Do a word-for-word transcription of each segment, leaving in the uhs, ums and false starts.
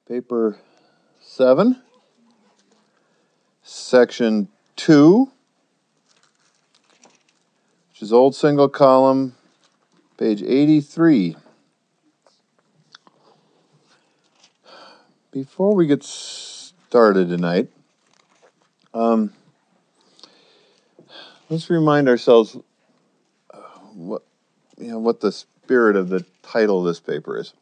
paper seven, section two, which is old single column, page eighty-three. Before we get started tonight, um, let's remind ourselves uh, what you know what the spirit of the title of this paper is.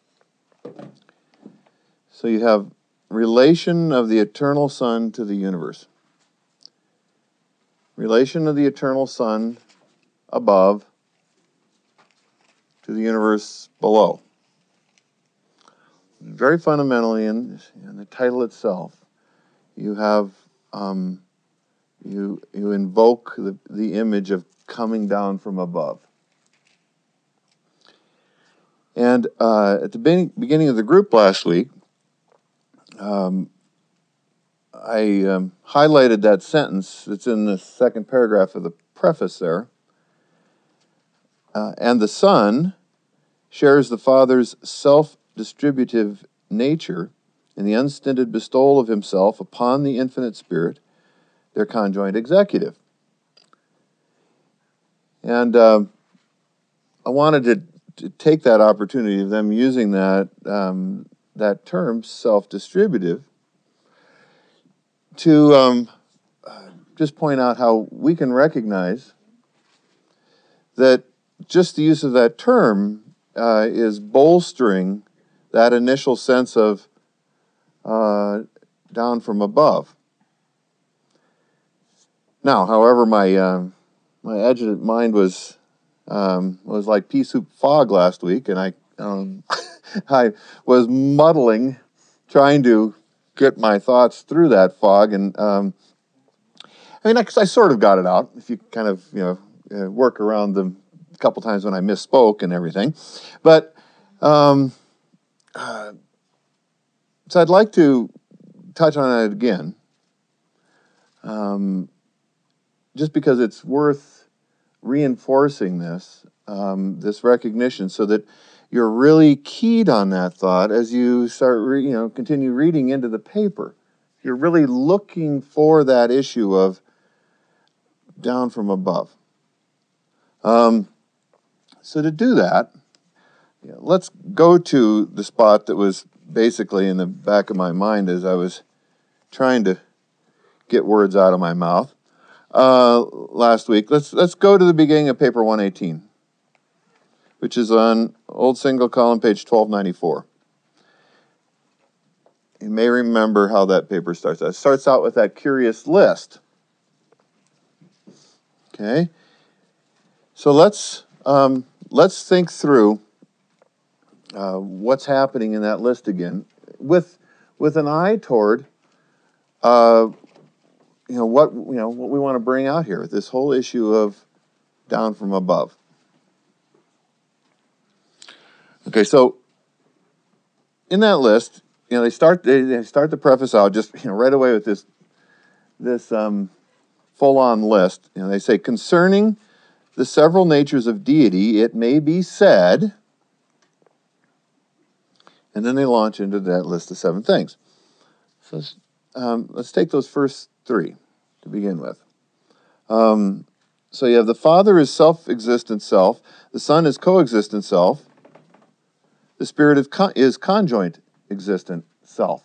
So you have relation of the eternal Son to the universe. Relation of the eternal Son above to the universe below. Very fundamentally, in, in the title itself, you have um, you you invoke the, the image of coming down from above. And uh, at the beginning, beginning of the group last week, um, I um, highlighted that sentence that's in the second paragraph of the preface there. Uh, and the Son shares the Father's self-distributive nature in the unstinted bestowal of himself upon the infinite Spirit, their conjoint executive. And um, I wanted to, to take that opportunity of them using that, um, that term, self-distributive, to um, just point out how we can recognize that just the use of that term uh, is bolstering that initial sense of uh, down from above. Now, however, my uh, my adjutant mind was um, was like pea soup fog last week, and I um, I was muddling, trying to get my thoughts through that fog, and um, I mean, I, I sort of got it out. If you kind of you know uh, work around the a couple times when I misspoke and everything, but um, uh, so I'd like to touch on it again, um, just because it's worth reinforcing this um, this recognition, so that you're really keyed on that thought as you start, re- you know, continue reading into the paper. You're really looking for that issue of down from above. Um, so to do that, you know, let's go to the spot that was basically in the back of my mind as I was trying to get words out of my mouth uh, last week. Let's let's go to the beginning of paper one eighteen, which is on old single column, page twelve ninety-four. You may remember how that paper starts out. It starts out with that curious list. Okay, so let's um, let's think through uh, what's happening in that list again, with with an eye toward uh, you know what you know what we want to bring out here. This whole issue of down from above. Okay, so in that list, you know, they start they, they start the preface out just you know right away with this this um, full-on list. You know, they say concerning the several natures of deity, it may be said, and then they launch into that list of seven things. So um, let's take those first three to begin with. Um, so you have the Father is self-existent self, the Son is coexistent self, the Spirit is, con- is conjoint existent self.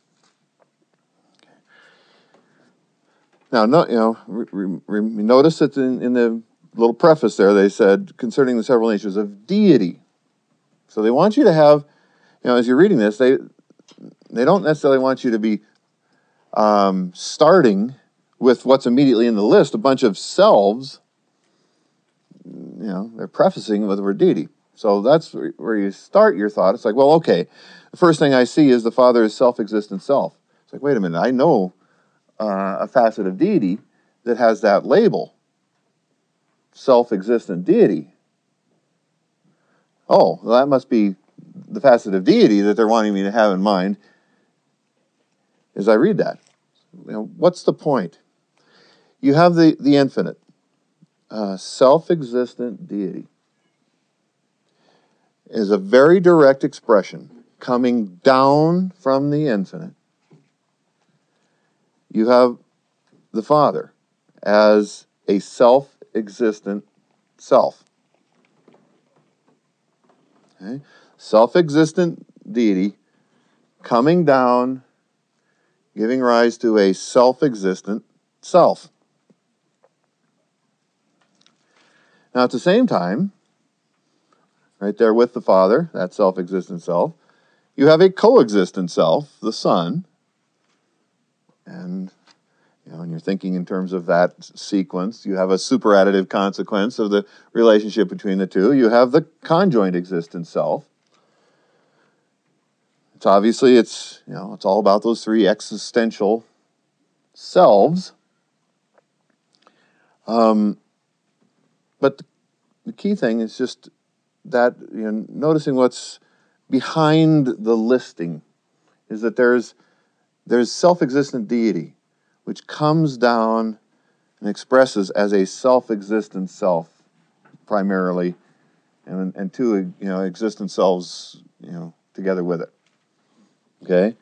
Now, no, you know, re- re- re- notice that in, in the little preface there, they said concerning the several natures of deity. So they want you to have, you know, as you're reading this, they they don't necessarily want you to be um, starting with what's immediately in the list, a bunch of selves. You know, they're prefacing with the word deity. So that's where you start your thought. It's like, well, okay, the first thing I see is the Father is self-existent self. It's like, wait a minute, I know uh, a facet of deity that has that label, self-existent deity. Oh, well, that must be the facet of deity that they're wanting me to have in mind as I read that. You know, what's the point? You have the, the infinite, uh, self-existent deity is a very direct expression coming down from the infinite. You have the Father as a self-existent self. Okay? Self-existent deity coming down, giving rise to a self-existent self. Now, at the same time, right there with the Father, that self-existent self, you have a coexistent self, the Son. And, you know, when you're thinking in terms of that sequence, you have a superadditive consequence of the relationship between the two. You have the conjoint existent self. It's obviously, it's, you know, it's all about those three existential selves. Um, but the, the key thing is just that, you know, noticing what's behind the listing is that there's there's self-existent deity, which comes down and expresses as a self-existent self, primarily, and and two, you know, existent selves, you know, together with it. Okay.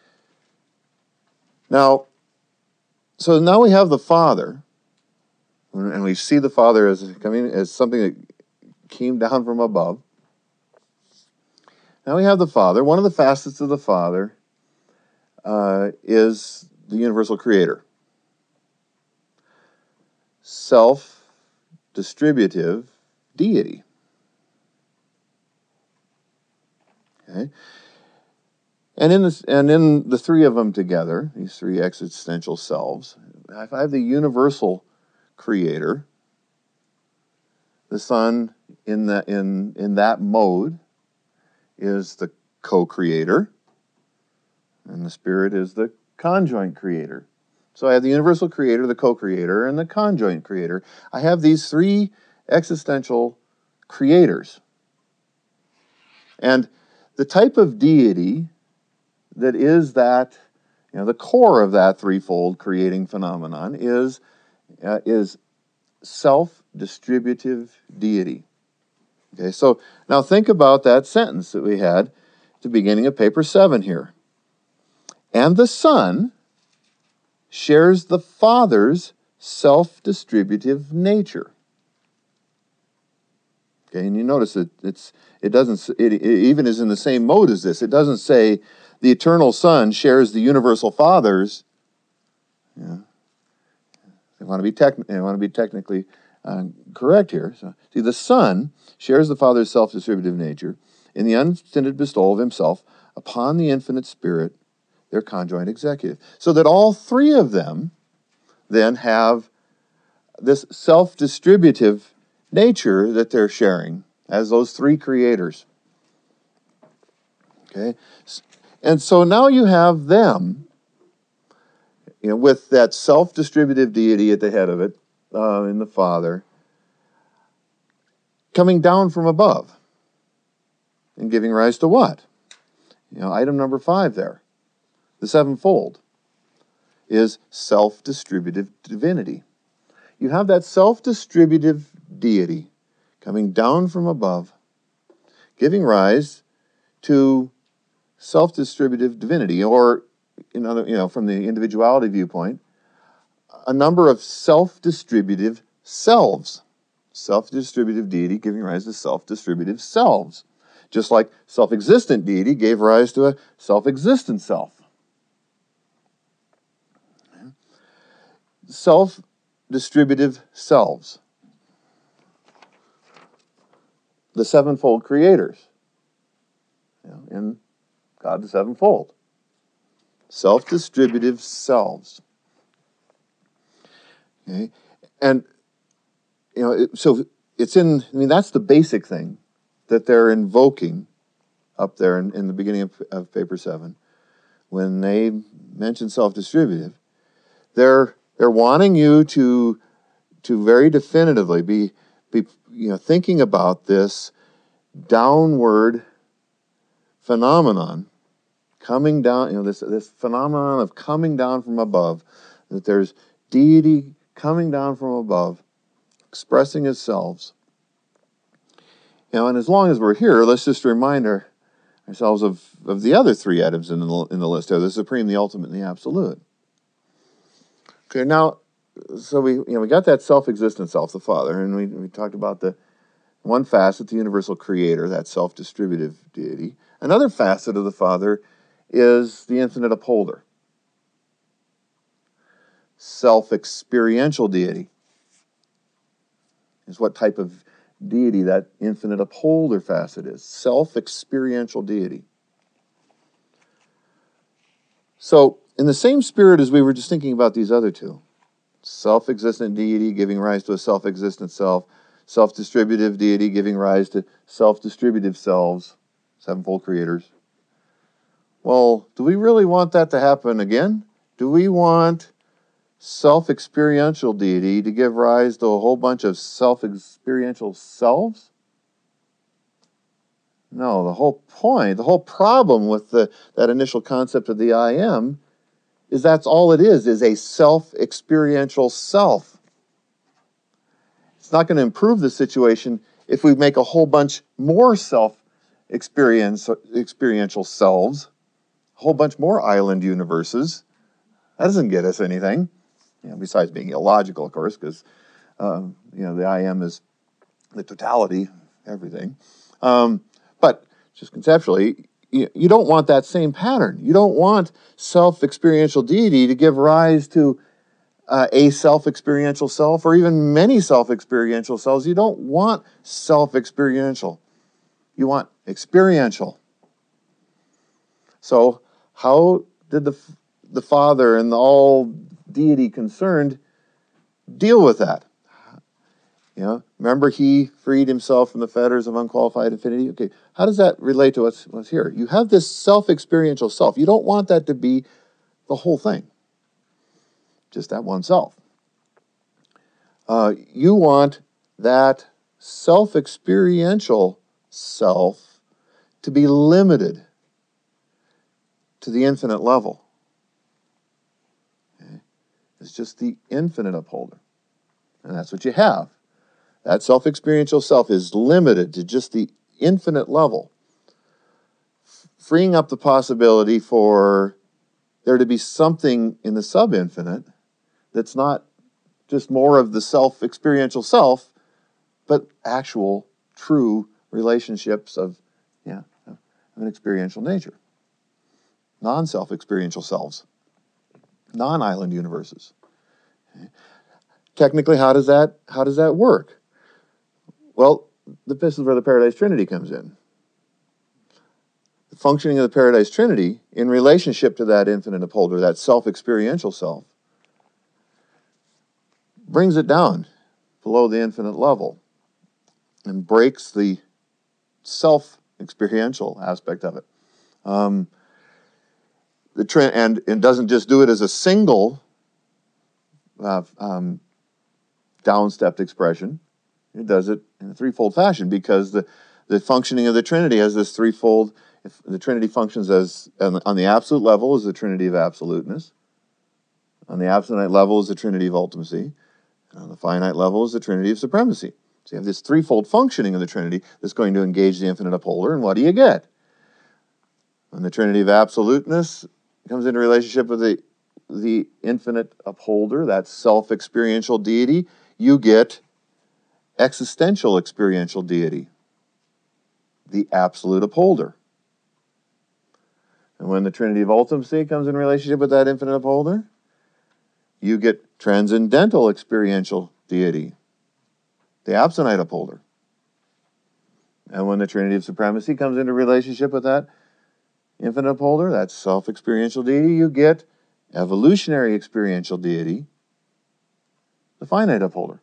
Now, so now we have the Father, and we see the Father as coming as something that came down from above. Now we have the Father. One of the facets of the Father uh, is the universal creator. Self-distributive deity. Okay? And in, this, and in the three of them together, these three existential selves, if I have the universal creator, the Son in, the, in, in that mode is the co-creator, and the Spirit is the conjoint creator. So I have the universal creator, the co-creator, and the conjoint creator. I have these three existential creators. And the type of deity that is that, you know, the core of that threefold creating phenomenon is, uh, is self-distributive deity. Okay, so now think about that sentence that we had at the beginning of paper seven here. And the Son shares the Father's self-distributive nature. Okay, and you notice that it's it doesn't it, it even is in the same mode as this. It doesn't say the eternal Son shares the universal Father's. Yeah, they want to be tech, they want to be technically uh, correct here. So, see, the Son shares the Father's self-distributive nature in the unstinted bestowal of Himself upon the infinite Spirit, their conjoint executive, so that all three of them then have this self-distributive nature that they're sharing as those three creators. Okay, and so now you have them, you know, with that self-distributive deity at the head of it, uh, in the Father, coming down from above and giving rise to what? You know, item number five there, the sevenfold, is self-distributive divinity. You have that self-distributive deity coming down from above, giving rise to self-distributive divinity, or in other, you know, from the individuality viewpoint, a number of self-distributive selves. Self-distributive deity giving rise to self-distributive selves. Just like self-existent deity gave rise to a self-existent self. Self-distributive selves. The sevenfold creators, you know, in God the sevenfold. Self-distributive selves. Okay, and you know, it, so it's in. I mean, that's the basic thing that they're invoking up there in, in the beginning of, of paper seven, when they mention self-distributive. They're they're wanting you to to very definitively be be you know thinking about this downward phenomenon coming down. You know, this this phenomenon of coming down from above. That there's deity coming down from above, expressing itself. You know, and as long as we're here, let's just remind our, ourselves of, of the other three atoms in the, in the list there, the supreme, the ultimate, and the absolute. Okay, now, so we, you know, we got that self-existent self, the Father, and we, we talked about the one facet, the universal creator, that self-distributive deity. Another facet of the Father is the infinite upholder, self-experiential deity. Is what type of deity that infinite upholder facet is. Self-experiential deity. So, in the same spirit as we were just thinking about these other two, self-existent deity giving rise to a self-existent self, self-distributive deity giving rise to self-distributive selves, sevenfold creators. Well, do we really want that to happen again? Do we want self-experiential deity to give rise to a whole bunch of self-experiential selves? No, the whole point, the whole problem with the, that initial concept of the I am is that's all it is, is a self-experiential self. It's not going to improve the situation if we make a whole bunch more self-experience experiential selves, a whole bunch more island universes. That doesn't get us anything. You know, besides being illogical, of course, because um, you know the I am is the totality, everything. Um, but just conceptually, you, you don't want that same pattern. You don't want self-experiential deity to give rise to uh, a self-experiential self, or even many self-experiential selves. You don't want self-experiential. You want experiential. So, how did the the Father and the all deity concerned deal with that? You know, remember he freed himself from the fetters of unqualified infinity? Okay, how does that relate to what's, what's here? You have this self-experiential self. You don't want that to be the whole thing, just that one self. Uh, you want that self-experiential self to be limited to the infinite level. Okay? It's just the infinite upholder. And that's what you have. That self-experiential self is limited to just the infinite level, freeing up the possibility for there to be something in the sub-infinite that's not just more of the self-experiential self, but actual, true relationships of, yeah, of an experiential nature. Non-self-experiential selves. Non-island universes. Okay. Technically, how does that, how does that work? Well, this is where the Paradise Trinity comes in. The functioning of the Paradise Trinity in relationship to that infinite upholder, that self-experiential self, brings it down below the infinite level and breaks the self-experiential aspect of it. Um, the tra- and it doesn't just do it as a single uh, um, down-stepped expression. It does it in a threefold fashion because the, the functioning of the Trinity has this threefold. If the Trinity functions as on the, on the absolute level is the Trinity of absoluteness. On the absolute level is the Trinity of ultimacy. And on the finite level is the Trinity of supremacy. So you have this threefold functioning of the Trinity that's going to engage the infinite upholder, and what do you get? When the Trinity of absoluteness comes into relationship with the, the infinite upholder, that self-experiential deity, you get existential experiential deity, the absolute upholder. And when the Trinity of ultimacy comes in relationship with that infinite upholder, you get transcendental experiential deity, the absonite upholder. And when the Trinity of supremacy comes into relationship with that infinite upholder, that self-experiential deity, you get evolutionary experiential deity, the finite upholder.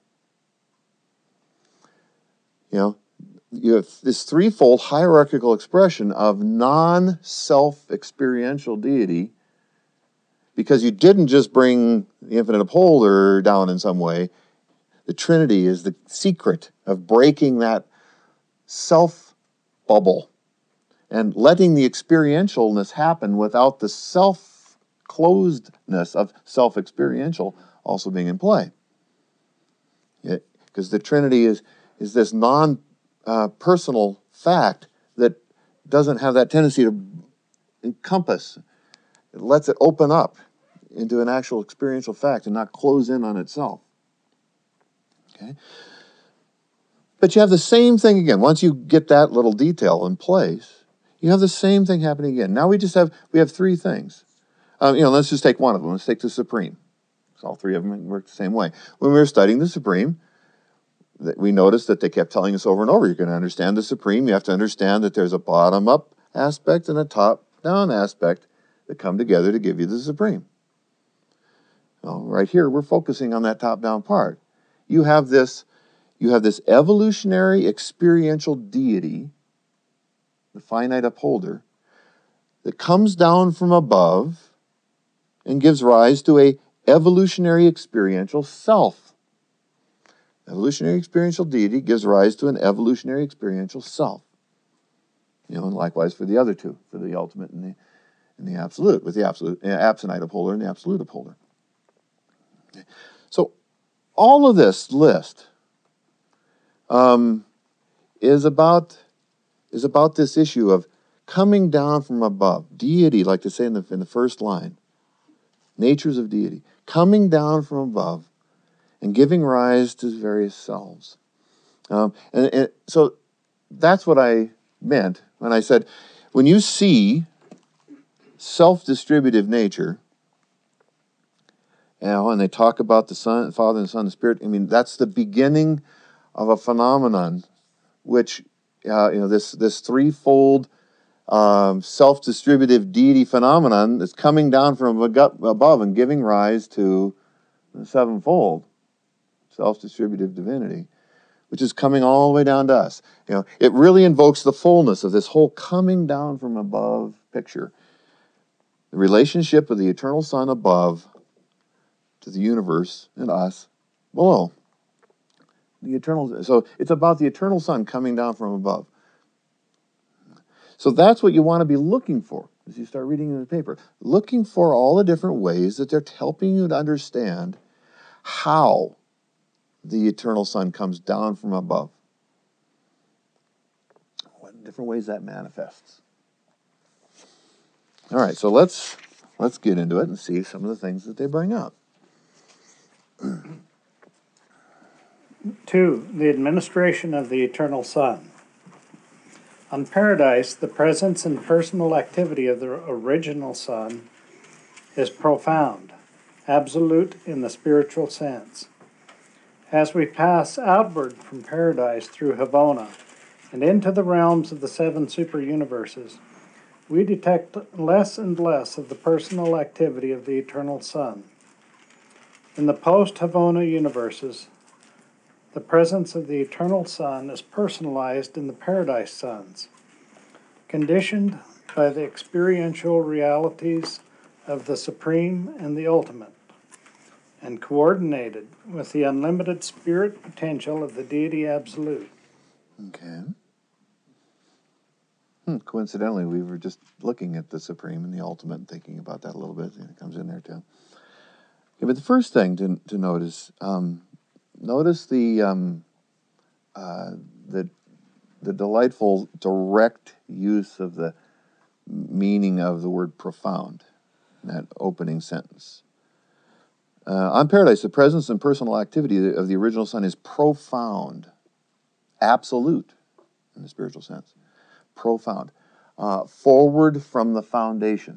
You know, you have this threefold hierarchical expression of non-self-experiential deity because you didn't just bring the infinite upholder down in some way. The Trinity is the secret of breaking that self-bubble and letting the experientialness happen without the self-closedness of self-experiential also being in play. Because the Trinity is, is this non- Uh, personal fact that doesn't have that tendency to encompass. It lets it open up into an actual experiential fact and not close in on itself. Okay? But you have the same thing again. Once you get that little detail in place, you have the same thing happening again. Now we just have, we have three things. Um, you know, let's just take one of them. Let's take the Supreme. So all three of them work the same way. When we were studying the Supreme, we noticed that they kept telling us over and over, you're going to understand the Supreme. You have to understand that there's a bottom-up aspect and a top-down aspect that come together to give you the Supreme. Well, right here, we're focusing on that top-down part. You have this, you have this evolutionary experiential deity, the finite upholder, that comes down from above and gives rise to a evolutionary experiential self. Evolutionary experiential deity gives rise to an evolutionary experiential self. You know, and likewise for the other two, for the ultimate and the, and the absolute, with the absolute, uh, absonite upholder and the absolute upholder. Okay. So all of this list um, is about is about this issue of coming down from above. Deity, like they say in the in the first line, natures of deity, coming down from above and giving rise to various selves. Um, and, and so that's what I meant when I said, when you see self-distributive nature, you know, and they talk about the Son, Father and Son and Spirit, I mean, that's the beginning of a phenomenon which, uh, you know, this, this threefold um, self-distributive deity phenomenon is coming down from above and giving rise to the sevenfold self-distributive divinity, which is coming all the way down to us. You know, it really invokes the fullness of this whole coming down from above picture. The relationship of the eternal Son above to the universe and us below. The eternal, so it's about the eternal Son coming down from above. So that's what you want to be looking for as you start reading in the paper. Looking for all the different ways that they're helping you to understand how the eternal Son comes down from above. What different ways that manifests. All right, so let's let's get into it and see some of the things that they bring up. Two, the administration of the eternal Son. On Paradise, the presence and personal activity of the original Son is profound, absolute in the spiritual sense. As we pass outward from Paradise through Havona and into the realms of the seven super-universes, we detect less and less of the personal activity of the eternal Son. In the post-Havona universes, the presence of the eternal Son is personalized in the Paradise Sons, conditioned by the experiential realities of the Supreme and the Ultimate, and coordinated with the unlimited spirit potential of the Deity Absolute. Okay. Hmm, coincidentally, we were just looking at the Supreme and the Ultimate and thinking about that a little bit, and it comes in there too. Okay, but the first thing to, to notice, um, notice the, um, uh, the, the delightful direct use of the meaning of the word profound in that opening sentence. Uh, on Paradise, the presence and personal activity of the original Son is profound, absolute in the spiritual sense, profound, uh, forward from the foundation,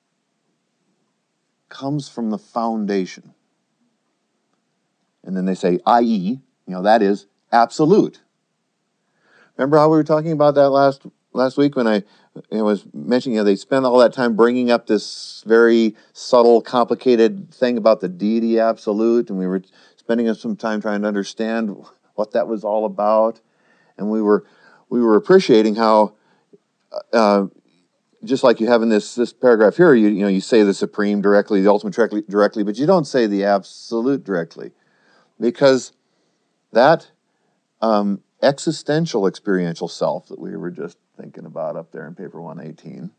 comes from the foundation. And then they say, that is, you know, that is absolute. Remember how we were talking about that last last week when I, I was mentioning, you know, they spend all that time bringing up this very subtle, complicated thing about the deity absolute, and we were spending some time trying to understand what that was all about, and we were we were appreciating how, uh, just like you have in this this paragraph here, you you know you say the Supreme directly, the Ultimate directly, directly, but you don't say the absolute directly, because that um, existential experiential self that we were just thinking about up there in paper one eighteen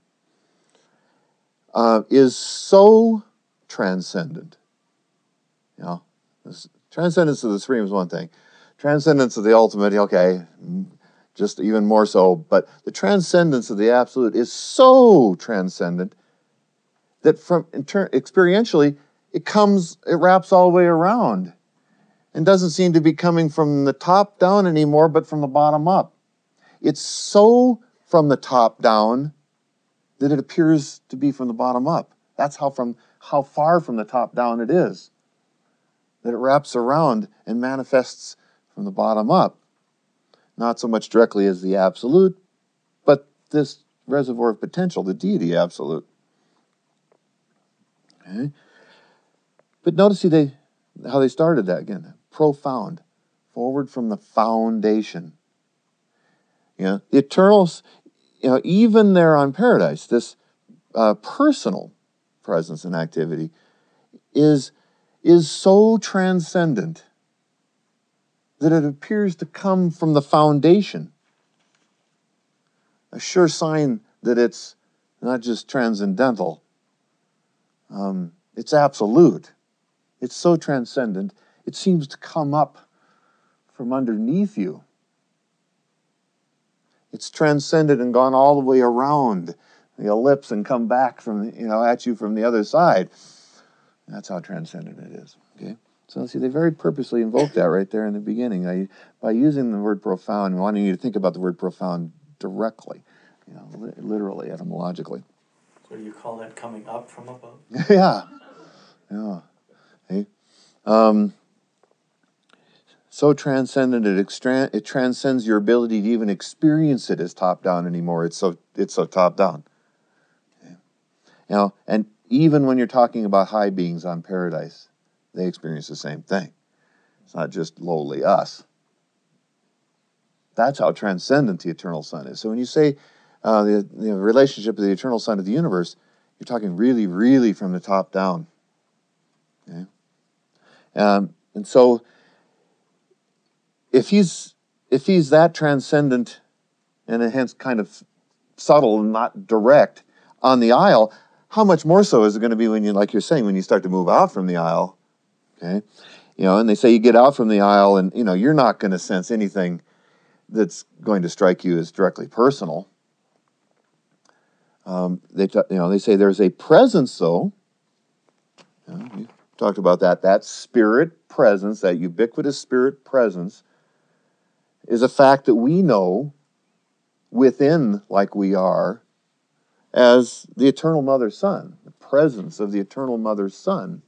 uh, is so transcendent. You know, this transcendence of the Supreme is one thing. Transcendence of the Ultimate, okay, just even more so. But the transcendence of the absolute is so transcendent that from experientially, it comes, it wraps all the way around and doesn't seem to be coming from the top down anymore, but from the bottom up. It's so from the top down that it appears to be from the bottom up. That's how from how far from the top down it is, that it wraps around and manifests from the bottom up. Not so much directly as the absolute, but this reservoir of potential, the deity absolute. Okay? But notice how they, how they started that again. Profound. Forward from the foundation. You know, the eternals, you know, even there on Paradise, this uh, personal presence and activity is, is so transcendent that it appears to come from the foundation. A sure sign that it's not just transcendental, um, it's absolute. It's so transcendent, it seems to come up from underneath you. It's transcended and gone all the way around the ellipse and come back from, you know, at you from the other side. That's how transcendent it is. Okay. So see, they very purposely invoke that right there in the beginning I, by using the word profound, wanting you to think about the word profound directly, you know, li- literally, etymologically. So you call that coming up from above? yeah, yeah. Okay. Um, so transcendent, it, extra- it transcends your ability to even experience it as top-down anymore. It's so it's so top-down. Okay. You know, and even when you're talking about high beings on Paradise, they experience the same thing. It's not just lowly us. That's how transcendent the Eternal Son is. So when you say uh, the, the relationship of the Eternal Son of the universe, you're talking really, really from the top down. Okay? Um, and so, if he's if he's that transcendent and hence kind of subtle and not direct on the aisle, how much more so is it going to be when you, like you're saying, when you start to move out from the aisle? Okay, you know, and they say you get out from the aisle, and you know you're not going to sense anything that's going to strike you as directly personal. Um, they, t- you know, they say there's a presence, though. You know, we talked about that. That spirit presence, that ubiquitous spirit presence, is a fact that we know within, like we are, as the Eternal Mother Son, the presence of the Eternal Mother Son.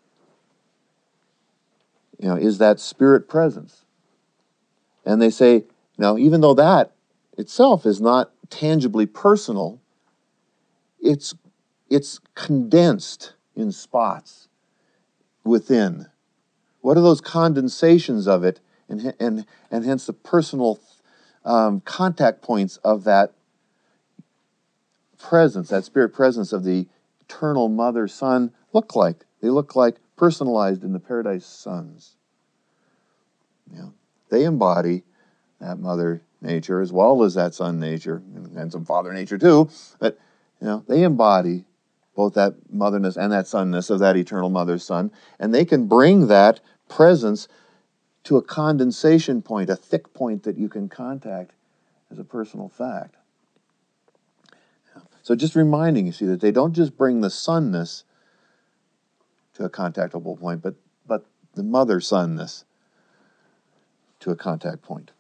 You know, is that spirit presence. And they say, now, even though that itself is not tangibly personal, it's it's condensed in spots within. What are those condensations of it, and and and hence the personal um, contact points of that presence, that spirit presence of the Eternal Mother Son look like? They look like personalized in the Paradise Sons. You know, they embody that Mother Nature as well as that Son Nature, and some Father Nature too. But you know, they embody both that motherness and that sonness of that Eternal Mother Son, and they can bring that presence to a condensation point, a thick point that you can contact as a personal fact. So just reminding you, see, that they don't just bring the sonness to a contactable point, but but the mother sonness to a contact point.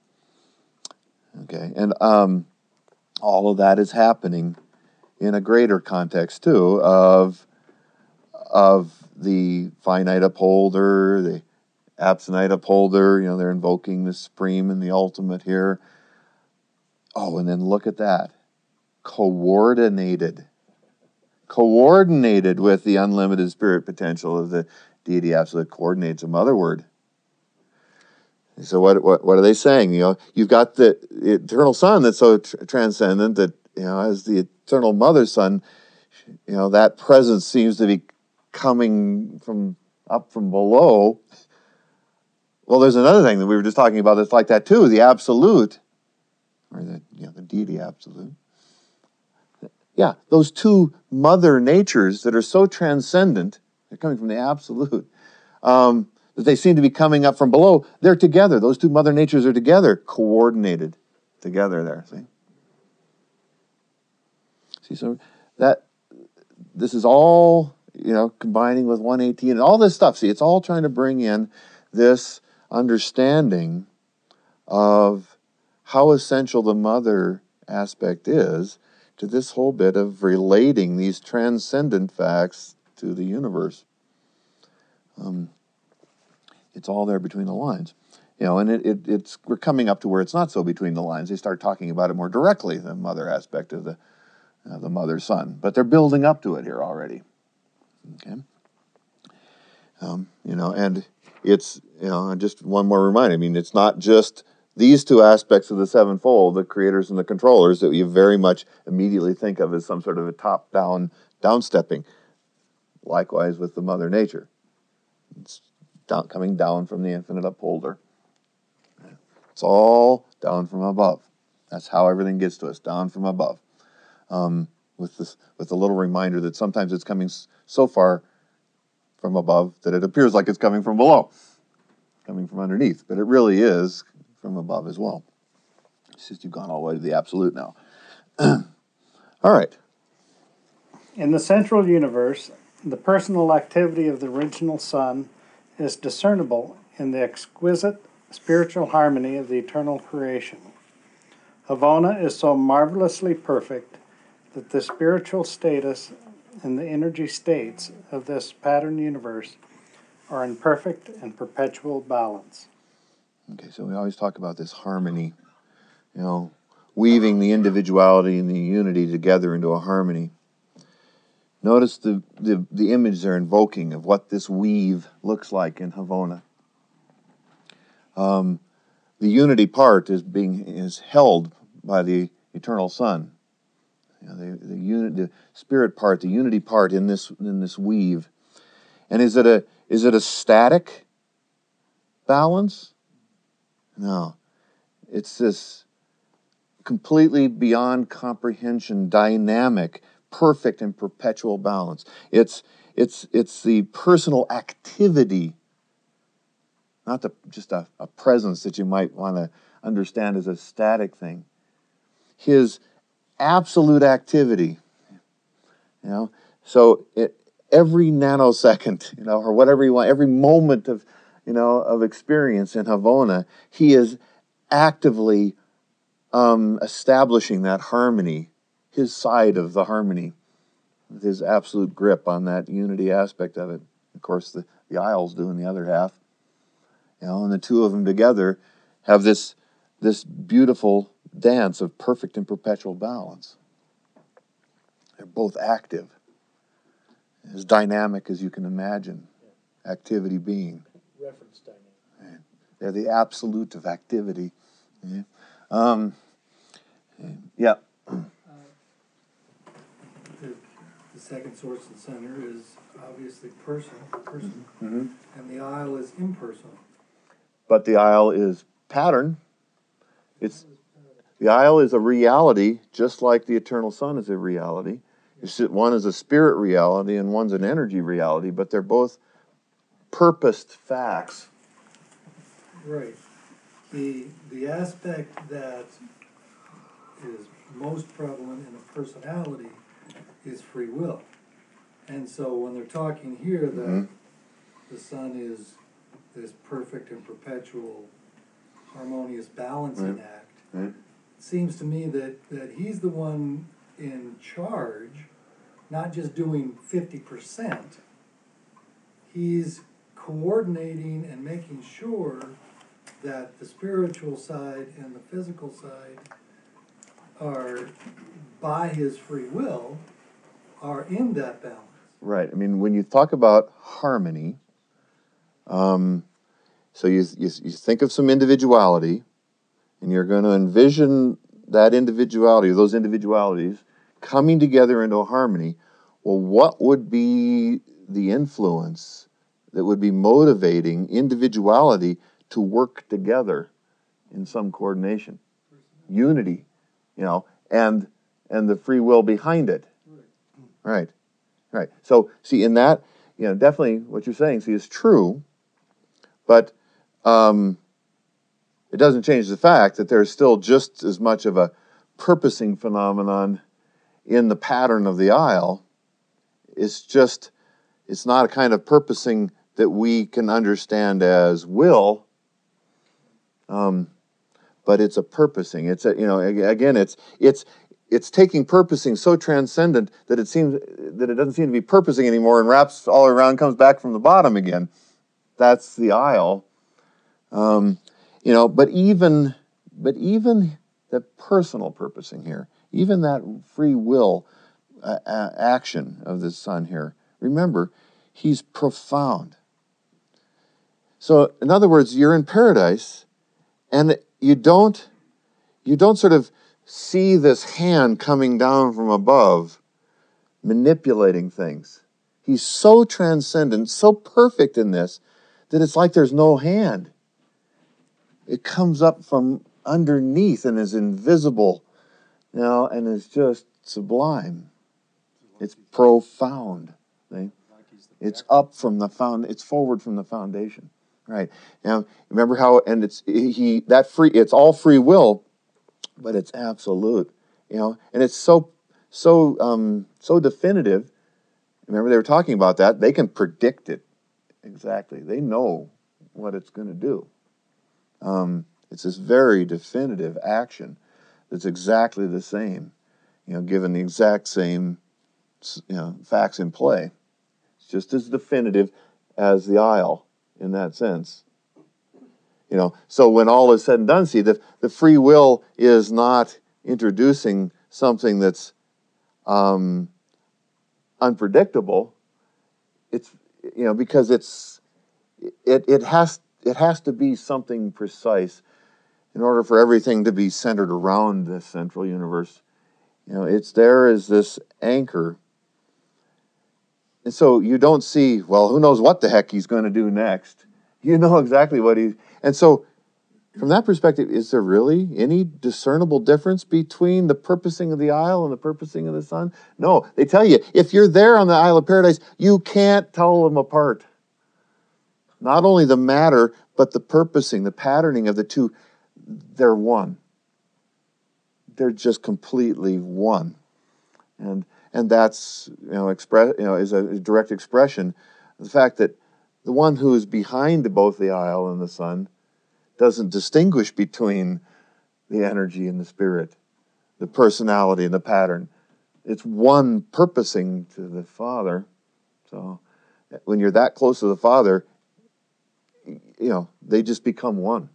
Okay, and um, all of that is happening in a greater context too of of the finite upholder, the absonite upholder. You know, they're invoking the supreme and the ultimate here. Oh, and then look at that, coordinated. Coordinated with the unlimited spirit potential of the deity absolute. Coordinates a mother word. So what, what what are they saying? You know, you've got the Eternal Son that's so tr- transcendent that, you know, as the Eternal Mother Son, you know, that presence seems to be coming from up from below. Well, there's another thing that we were just talking about that's like that too, the absolute, or the, you know, the deity absolute. Yeah, those two mother natures that are so transcendent, they're coming from the absolute, um, that they seem to be coming up from below. They're together. Those two mother natures are together, coordinated together there. See? See, so that this is all, you know, combining with one eighteen and all this stuff. See, it's all trying to bring in this understanding of how essential the mother aspect is to this whole bit of relating these transcendent facts to the universe. Um, it's all there between the lines. You know, and it, it, it's we're coming up to where it's not so between the lines. They start talking about it more directly, the mother aspect of the uh, the mother-son. But they're building up to it here already. Okay. Um, you know, and it's, you know, just one more reminder. I mean, it's not just these two aspects of the sevenfold, the creators and the controllers, that you very much immediately think of as some sort of a top-down downstepping. Likewise with the mother nature. It's down, coming down from the infinite upholder. It's all down from above. That's how everything gets to us, down from above. Um, with this, with a little reminder that sometimes it's coming so far from above that it appears like it's coming from below, coming from underneath, but it really is from above as well. It's just you've gone all the way to the absolute now. All right. In the central universe, the personal activity of the original sun is discernible in the exquisite spiritual harmony of the eternal creation. Havona is so marvelously perfect that the spiritual status and the energy states of this pattern universe are in perfect and perpetual balance. Okay, so we always talk about this harmony, you know, weaving the individuality and the unity together into a harmony. Notice the, the, the image they're invoking of what this weave looks like in Havona. Um, the unity part is being is held by the eternal Son. You know, the the, unit, the spirit part, the unity part in this in this weave. And is it a is it a static balance? No. It's this completely beyond comprehension, dynamic, perfect and perpetual balance. It's it's it's the personal activity, not the, just a, a presence that you might want to understand as a static thing. His absolute activity, you know. So it, every nanosecond, you know, or whatever you want, every moment of, you know, of experience in Havona, he is actively um, establishing that harmony, his side of the harmony, with his absolute grip on that unity aspect of it. Of course, the, the Isles doing the other half. You know, and the two of them together have this this beautiful dance of perfect and perpetual balance. They're both active, as dynamic as you can imagine, activity being. Reference dynamic. They're the absolute of activity. Yeah. Um, yeah. Uh, the, the second source and center is obviously person, person, Mm-hmm. and the isle is impersonal. But the Isle is pattern. It's the Isle is a reality, just like the eternal Son is a reality. One is a spirit reality and one's an energy reality, but they're both purposed facts. Right. The the aspect that is most prevalent in a personality is free will. And so when they're talking here that Mm-hmm. the Son is this perfect and perpetual harmonious balancing Right. act, Right. it seems to me that, that he's the one in charge, not just doing fifty percent. He's coordinating and making sure that the spiritual side and the physical side are, by his free will, are in that balance. Right. I mean, when you talk about harmony, um, so you, you you think of some individuality, and you're going to envision that individuality, those individualities, coming together into a harmony. Well, what would be the influence that would be motivating individuality to work together in some coordination? Unity, you know, and and the free will behind it. Right. Right. So, see, in that, you know, definitely what you're saying, see, is true, but um, it doesn't change the fact that there's still just as much of a purposing phenomenon in the pattern of the aisle. It's just, it's not a kind of purposing that we can understand as will, um, but it's a purposing. It's a, you know, again, it's it's it's taking purposing so transcendent that it seems that it doesn't seem to be purposing anymore and wraps all around, comes back from the bottom again. That's the aisle. Um, you know, but even but even the personal purposing here, even that free will uh, action of the Son here. Remember, he's profound. So, in other words, you're in paradise, and you don't you don't sort of see this hand coming down from above, manipulating things. He's so transcendent, so perfect in this, that it's like there's no hand. It comes up from underneath and is invisible, you know, and is just sublime. It's profound. See? It's up from the found. It's forward from the foundation, right? Now, remember how, and it's he that free. It's all free will, but it's absolute, you know, and it's so so um, so definitive. Remember they were talking about that. They can predict it exactly. They know what it's going to do. Um, it's this very definitive action that's exactly the same, you know, given the exact same, you know, facts in play. It's just as definitive as the aisle in that sense. You know, so when all is said and done, see, the, the free will is not introducing something that's um, unpredictable. It's, you know, because it's it it has it has to be something precise in order for everything to be centered around the central universe. You know, it's there as this anchor. And so you don't see, well, who knows what the heck he's going to do next. You know exactly what he... And so, from that perspective, is there really any discernible difference between the purposing of the aisle and the purposing of the Son? No. They tell you, if you're there on the Isle of Paradise, you can't tell them apart. Not only the matter, but the purposing, the patterning of the two, they're one. They're just completely one. And and that's, you know, express, you know, is a direct expression of the fact that the one who is behind both the aisle and the Son doesn't distinguish between the energy and the spirit, the personality and the pattern. It's one purposing to the Father. So when you're that close to the Father, you know, they just become one.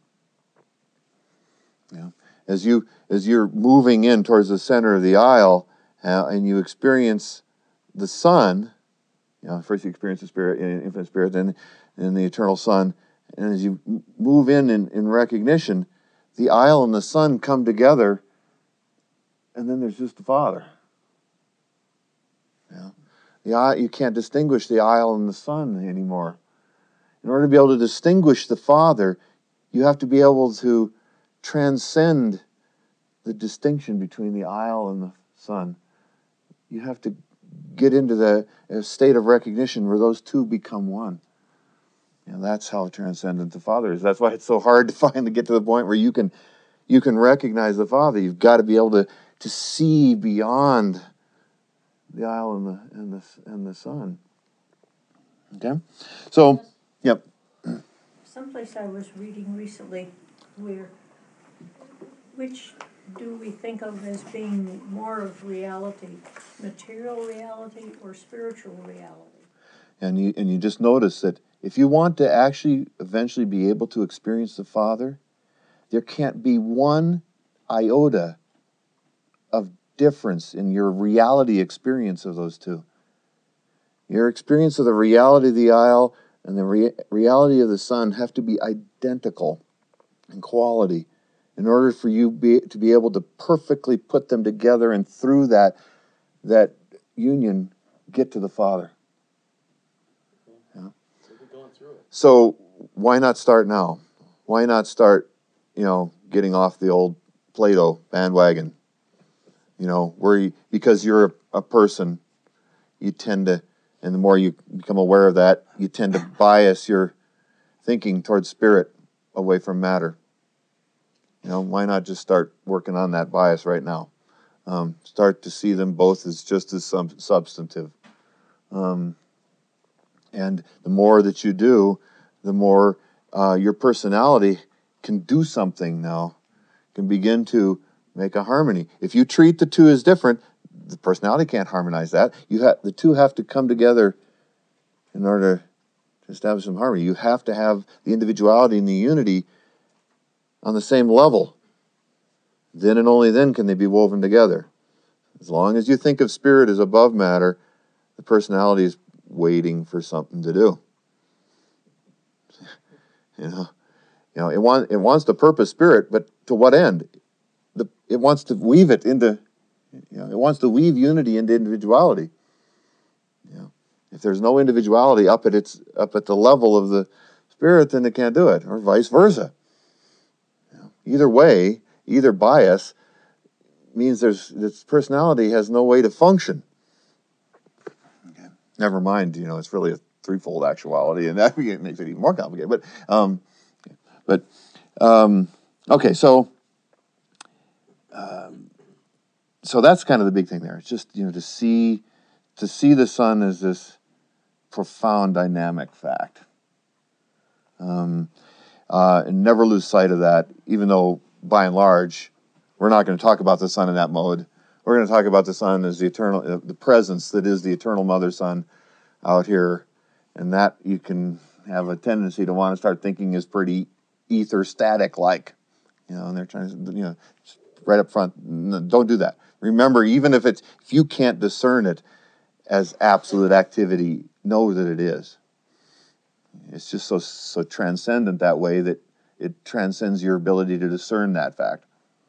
You know, as you as you're moving in towards the center of the aisle, uh, and you experience the Son, you know, first you experience the Spirit, infinite Spirit, then and the eternal Son, and as you move in, in in recognition, the aisle and the Son come together, and then there's just the Father. You know, the aisle, you can't distinguish the aisle and the Son anymore. In order to be able to distinguish the Father, you have to be able to transcend the distinction between the aisle and the Son. You have to get into the state of recognition where those two become one. And that's how transcendent the Father is. That's why it's so hard to finally get to the point where you can you can recognize the Father. You've got to be able to, to see beyond the aisle and the and the and the Son. Okay? So, yep. Someplace I was reading recently where, which do we think of as being more of reality, material reality or spiritual reality? And you and you just notice that if you want to actually eventually be able to experience the Father, there can't be one iota of difference in your reality experience of those two. Your experience of the reality of the aisle and the rea- reality of the Son have to be identical in quality in order for you be, to be able to perfectly put them together and through that, that union get to the Father. Yeah. So why not start now? Why not start, you know, getting off the old Plato bandwagon? You know, where you, because you're a, a person, you tend to, and the more you become aware of that, you tend to bias your thinking towards spirit away from matter. You know, why not just start working on that bias right now? Um, start to see them both as just as sub- substantive. Um, and the more that you do, the more uh, your personality can do something now, can begin to make a harmony. If you treat the two as different, the personality can't harmonize that. You have the two have to come together in order to establish some harmony. You have to have the individuality and the unity on the same level. Then and only then can they be woven together. As long as you think of spirit as above matter, the personality is waiting for something to do. You know, you know, it wants it wants to purpose spirit, but to what end? The, it wants to weave it into, you know, it wants to weave unity into individuality. You know, if there's no individuality up at its up at the level of the spirit, then it can't do it, or vice versa. You know, either way, either bias means there's this personality has no way to function. Okay. Never mind, you know, it's really a threefold actuality, and that makes it even more complicated. But, um, but um, okay, so um, so that's kind of the big thing there. It's just, you know, to see to see the sun as this profound dynamic fact, um, uh, and never lose sight of that. Even though, by and large, we're not going to talk about the sun in that mode. We're going to talk about the sun as the eternal, uh, the presence that is the eternal Mother Sun out here. And that you can have a tendency to want to start thinking is pretty ether static like, you know, and they're trying to, you know, right up front, no, don't do that. Remember, even if it's, if you can't discern it as absolute activity, know that it is. It's just so, so transcendent that way that it transcends your ability to discern that fact.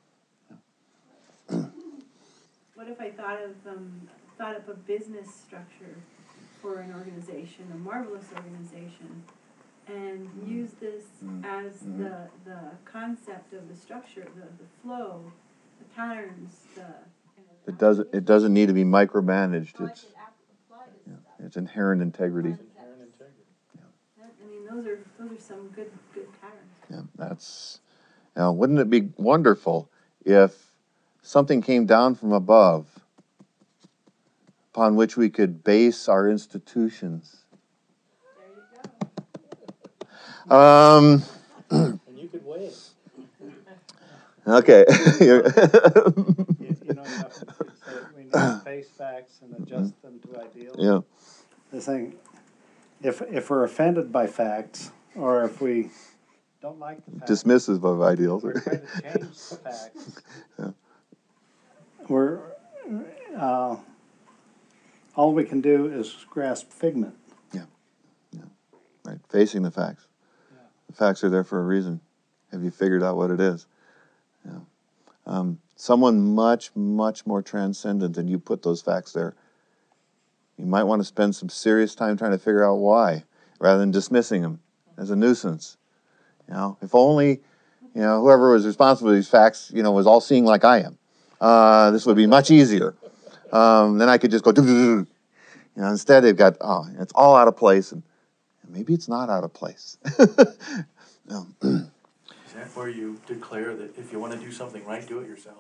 What if I thought of, um, thought up a business structure for an organization, a marvelous organization, and use this as Mm-hmm. the the concept of the structure, the, the flow, the patterns, the... It doesn't. It doesn't need to be micromanaged. It's yeah, it's inherent integrity. Inherent integrity. That, I mean, those are those are some good good patterns. Yeah, that's. Now, wouldn't it be wonderful if something came down from above, upon which we could base our institutions? Um. And you could weigh it. Okay. You, you know, you have to say we need to face facts and adjust them to ideals. Yeah. The thing, if if we're offended by facts, or if we don't like the facts, Dismissive of ideals. we're trying to change the facts. Yeah. We're uh, all we can do is grasp figment. Right. Facing the facts. Yeah. The facts are there for a reason. Have you figured out what it is? Yeah. Um, someone much, much more transcendent than you put those facts there. You might want to spend some serious time trying to figure out why, rather than dismissing them as a nuisance. You know, if only, you know, whoever was responsible for these facts, you know, was all seeing like I am. Uh, this would be much easier. Um, then I could just go, you know. Instead, they've got, oh, it's all out of place, and maybe it's not out of place. No. Is that where you declare that if you want to do something right, do it yourself?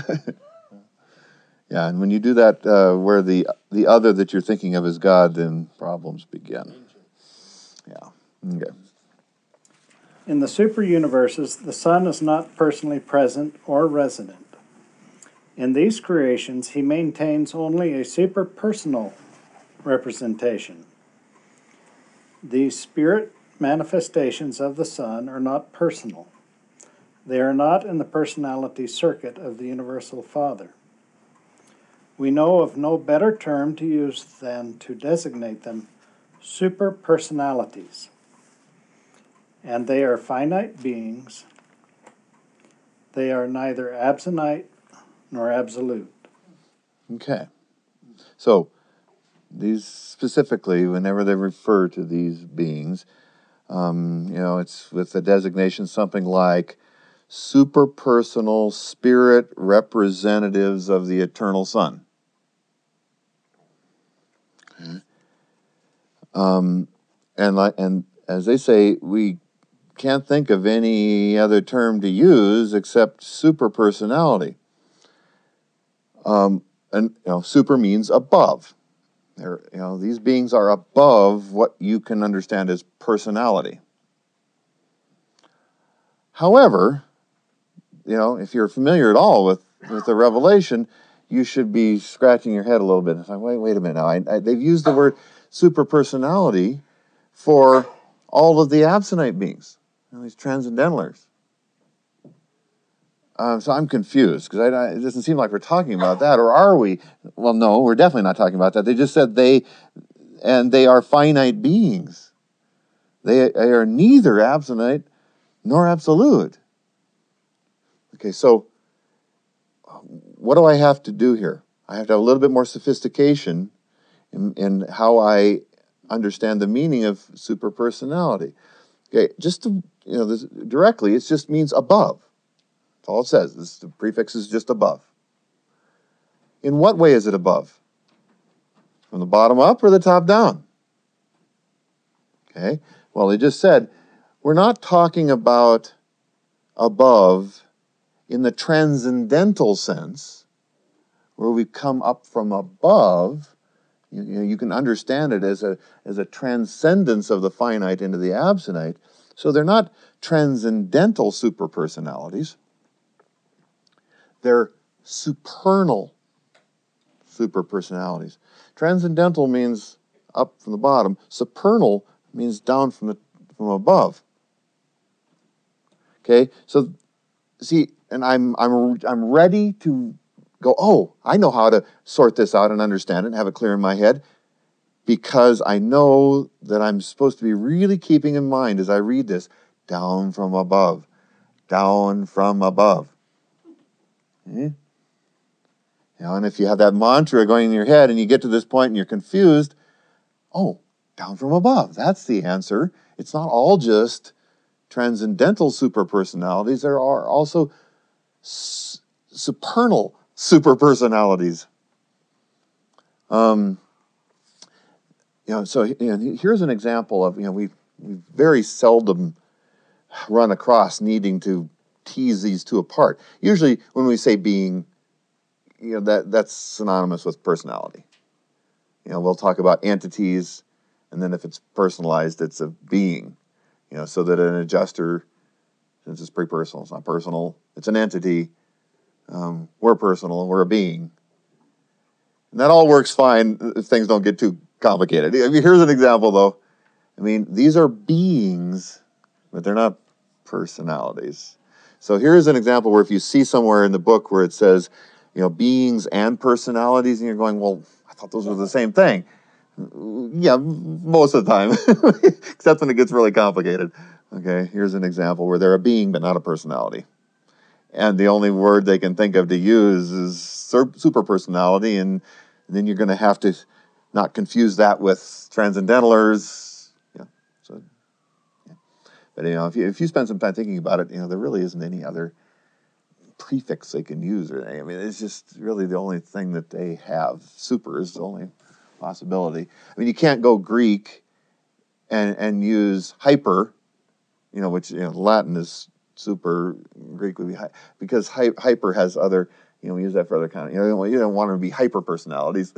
Yeah, and when you do that, uh, where the the other that you're thinking of is God, then problems begin. Yeah. Okay. In the super universes, the sun is not personally present or resident. In these creations, he maintains only a super personal representation. The spirit manifestations of the sun are not personal. They are not in the personality circuit of the Universal Father. We know of no better term to use than to designate them super personalities. And they are finite beings. They are neither absonite nor absolute. Okay. So, these specifically, whenever they refer to these beings, um, you know, it's with the designation something like superpersonal spirit representatives of the eternal Son. Okay. Um, and like, and as they say, we can't think of any other term to use except superpersonality. Um, and you know, super means above. They're, you know, these beings are above what you can understand as personality. However, you know, if you're familiar at all with, with the Revelation, you should be scratching your head a little bit. It's like, wait, wait a minute now. I, I, they've used the word superpersonality for all of the absentite beings, you know, these transcendentalers. Um, so I'm confused, because it doesn't seem like we're talking about that, or are we? Well, no, we're definitely not talking about that. They just said they, and they are finite beings. They, they are neither absentite nor absolute. Okay, so what do I have to do here? I have to have a little bit more sophistication in, in how I understand the meaning of superpersonality. Okay, just to, you know, this, directly, it just means above. That's all it says. This, the prefix is just above. In what way is it above? From the bottom up or the top down? Okay, well, they just said, we're not talking about above in the transcendental sense, where we come up from above. You, you know, you can understand it as a, as a transcendence of the finite into the absentite. So they're not transcendental superpersonalities. They're supernal superpersonalities. Transcendental means up from the bottom. Supernal means down from the from above. Okay, so see, and I'm I'm I'm ready to go, oh, I know how to sort this out and understand it and have it clear in my head, because I know that I'm supposed to be really keeping in mind as I read this, down from above, down from above. Okay? You know, and if you have that mantra going in your head and you get to this point and you're confused, oh, down from above, that's the answer. It's not all just transcendental superpersonalities. There are also s- supernal superpersonalities. Um, you know, so you know, here's an example of, you know, we we very seldom run across needing to tease these two apart. Usually, when we say being, you know, that that's synonymous with personality. You know, we'll talk about entities, and then if it's personalized, it's a being. You know, so that an adjuster, since it's pre-personal, it's not personal, it's an entity. Um, we're personal, we're a being. And that all works fine if things don't get too complicated. I mean, here's an example, though. I mean, these are beings, but they're not personalities. So here's an example where if you see somewhere in the book where it says, you know, beings and personalities, and you're going, well, I thought those were the same thing. Yeah, most of the time, except when it gets really complicated. Okay, here's an example where they're a being but not a personality. And the only word they can think of to use is super personality, and then you're going to have to not confuse that with transcendentalers. Yeah, so, yeah. But you know, if you if you spend some time thinking about it, you know, there really isn't any other prefix they can use. Or I mean, it's just really the only thing that they have. Super is the only possibility. I mean, you can't go Greek and and use hyper, you know, which, you know, Latin is super, Greek would be hy- because hy- hyper has other, you know, we use that for other kind of, you know, you don't want them to be hyper personalities.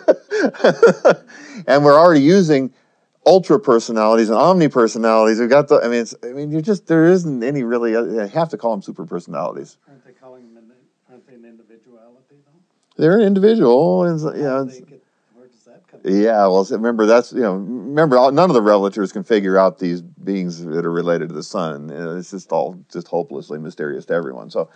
And we're already using ultra personalities and omni personalities. We've got the, I mean, it's, I mean, you just, there isn't any really, I have to call them super personalities. Aren't they calling them, an, aren't they an individuality though? They're individual, and you know, How do it's, they get, where does that come from? yeah, well, remember, that's, you know, remember, all, none of the revelators can figure out these beings that are related to the sun. You know, it's just all just hopelessly mysterious to everyone. So,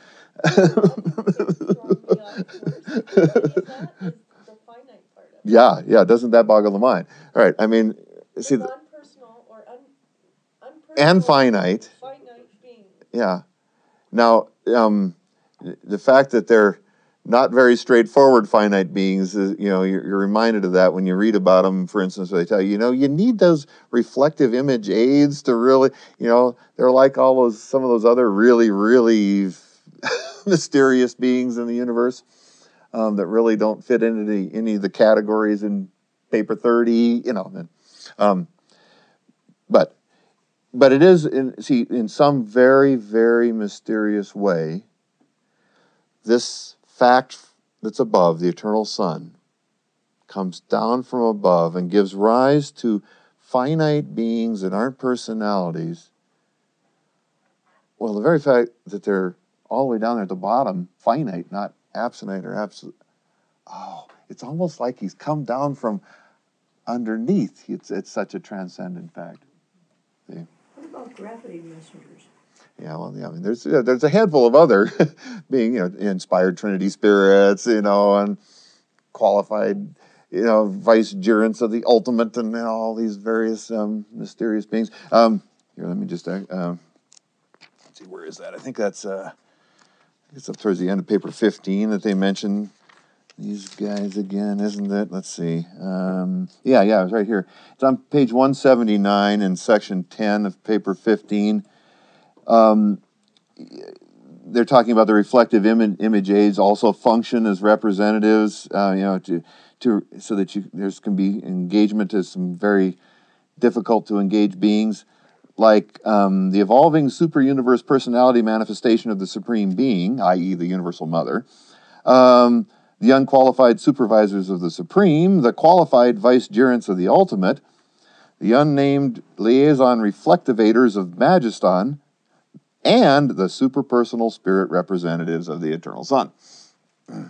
yeah, yeah, doesn't that boggle the mind? All right, I mean, see, the, Non-personal or un, unpersonal. and finite, Finite being. yeah. Now, um, the fact that they're not very straightforward finite beings, is, you know, you're, you're reminded of that when you read about them. For instance, they tell you, you know, you need those reflective image aids to really, you know, they're like all those, some of those other really, really mysterious beings in the universe um, that really don't fit into the, any of the categories in paper thirty, you know. Um, but but it is, in, see, in some very, very mysterious way, this fact that's above, the eternal Son, comes down from above and gives rise to finite beings that aren't personalities. Well, the very fact that they're all the way down there at the bottom, finite, not abstinate or absolute. Oh, it's almost like he's come down from underneath. It's, it's such a transcendent fact. See? What about gravity messengers? Yeah, well, yeah, I mean, there's yeah, there's a handful of other being, you know, inspired Trinity spirits, you know, and qualified, you know, vicegerents of the ultimate, and you know, all these various um, mysterious beings. Um, here, let me just uh, um, let's see, where is that? I think that's uh, it's up towards the end of paper fifteen that they mention these guys again, isn't it? Let's see. Um, yeah, yeah, it's right here. It's on page one seventy-nine in section ten of paper fifteen. Um, they're talking about the reflective Im- image aids also function as representatives, uh, you know, to to so that you there's can be engagement to some very difficult to engage beings, like um, the evolving super universe personality manifestation of the Supreme Being, that is, the Universal Mother, um, the unqualified supervisors of the Supreme, the qualified vicegerents of the Ultimate, the unnamed liaison reflectivators of Magiston, and the superpersonal spirit representatives of the Eternal Son. Um,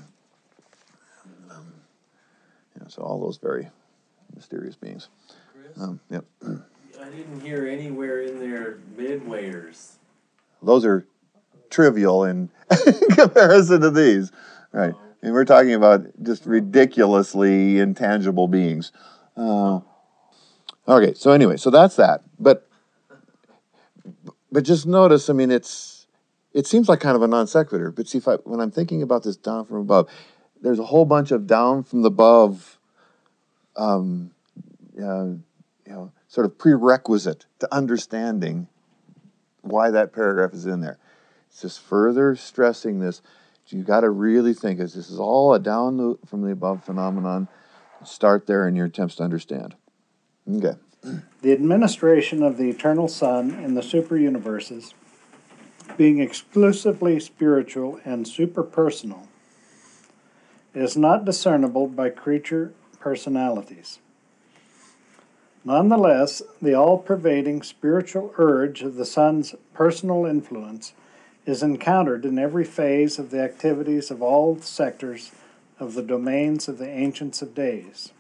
yeah, so all those very mysterious beings. Chris, Um, yep. I didn't hear anywhere in there midwayers. Those are trivial in comparison to these. Right. I mean, we're talking about just ridiculously intangible beings. Uh, okay, so anyway, so that's that. But but just notice, I mean, it's it seems like kind of a non sequitur. But see, if I, when I'm thinking about this down from above, there's a whole bunch of down from above, um, uh, you know, sort of prerequisite to understanding why that paragraph is in there. It's just further stressing this. You got to really think, as this is all a down the, from the above phenomenon. Start there in your attempts to understand. Okay. The administration of the eternal Son in the super universes, being exclusively spiritual and superpersonal, is not discernible by creature personalities. Nonetheless, the all-pervading spiritual urge of the Son's personal influence is encountered in every phase of the activities of all sectors of the domains of the Ancients of Days.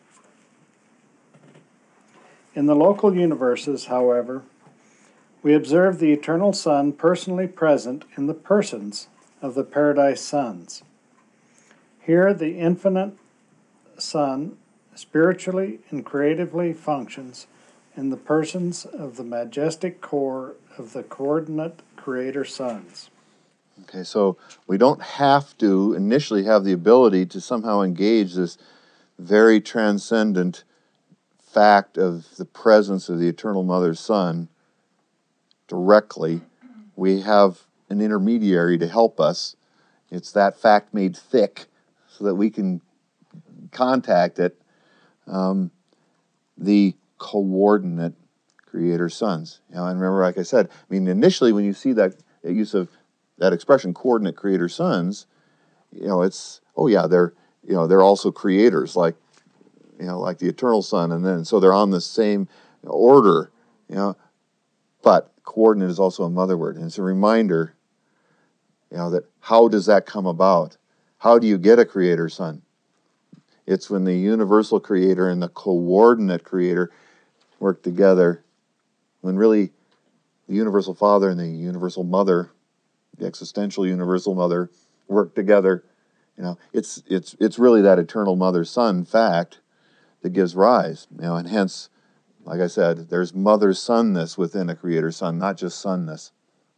In the local universes, however, we observe the eternal Son personally present in the persons of the Paradise Sons. Here, the infinite Son spiritually and creatively functions in the persons of the majestic core of the coordinate Creator Sons. Okay, so we don't have to initially have the ability to somehow engage this very transcendent fact of the presence of the Eternal Mother Son directly. We have an intermediary to help us. It's that fact made thick so that we can contact it. Um, the coordinate Creator Sons. You know, and remember, like I said, I mean, initially when you see that use of that expression, coordinate Creator Sons, you know, it's, oh yeah, they're, you know, they're also creators, like, you know, like the Eternal Son, and then, so they're on the same order, you know, but coordinate is also a mother word, and it's a reminder, you know, that how does that come about? How do you get a Creator Son? It's when the universal Creator and the coordinate Creator work together, when really the Universal Father and the Universal Mother, the existential Universal Mother, work together. You know, it's it's it's really that Eternal Mother Son fact that gives rise. You know, and hence, like I said, there's Mother Sonness within a Creator Son, not just Sonness.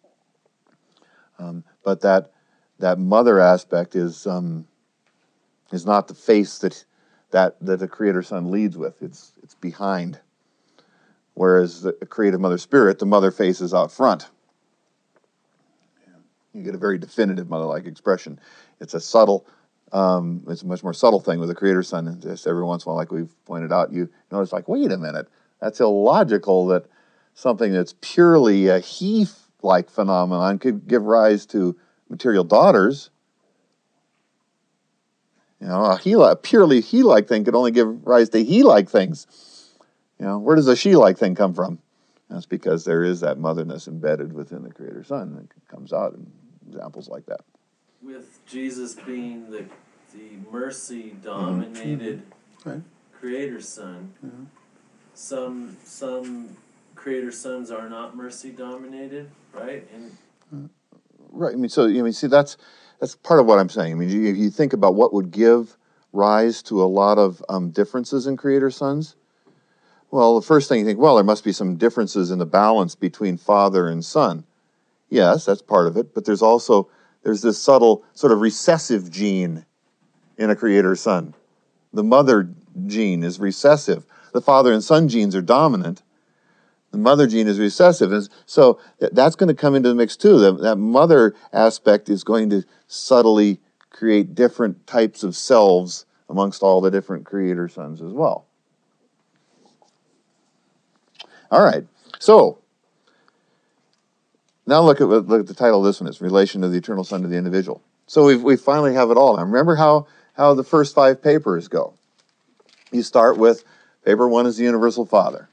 Um, but that that Mother aspect is um, is not the face that that that the Creator Son leads with. It's it's behind. Whereas the creative Mother Spirit, the mother face is out front. You get a very definitive mother-like expression. It's a subtle, um, it's a much more subtle thing with the Creator Son. And just every once in a while, like we've pointed out, you notice like, wait a minute, that's illogical that something that's purely a he-like phenomenon could give rise to material daughters. You know, a he a purely he-like thing could only give rise to he-like things. You know, where does a she-like thing come from? That's because there is that motherness embedded within the Creator Son that comes out in examples like that. With Jesus being the the mercy dominated mm-hmm. right. Creator Son, mm-hmm. some some Creator Sons are not mercy dominated, right? And right. I mean, so I mean, see, that's that's part of what I'm saying. I mean, if you think about what would give rise to a lot of um, differences in Creator Sons, well, the first thing you think, well, there must be some differences in the balance between father and son. Yes, that's part of it, but there's also there's this subtle sort of recessive gene in a Creator Son. The mother gene is recessive. The father and son genes are dominant. The mother gene is recessive. And so that's going to come into the mix too. That, that mother aspect is going to subtly create different types of selves amongst all the different Creator Sons as well. All right, so now look at what look at the title of this one is Relation of the Eternal Son to the Individual. So we we finally have it all. Now remember how, how the first five papers go. You start with paper one is the Universal Father.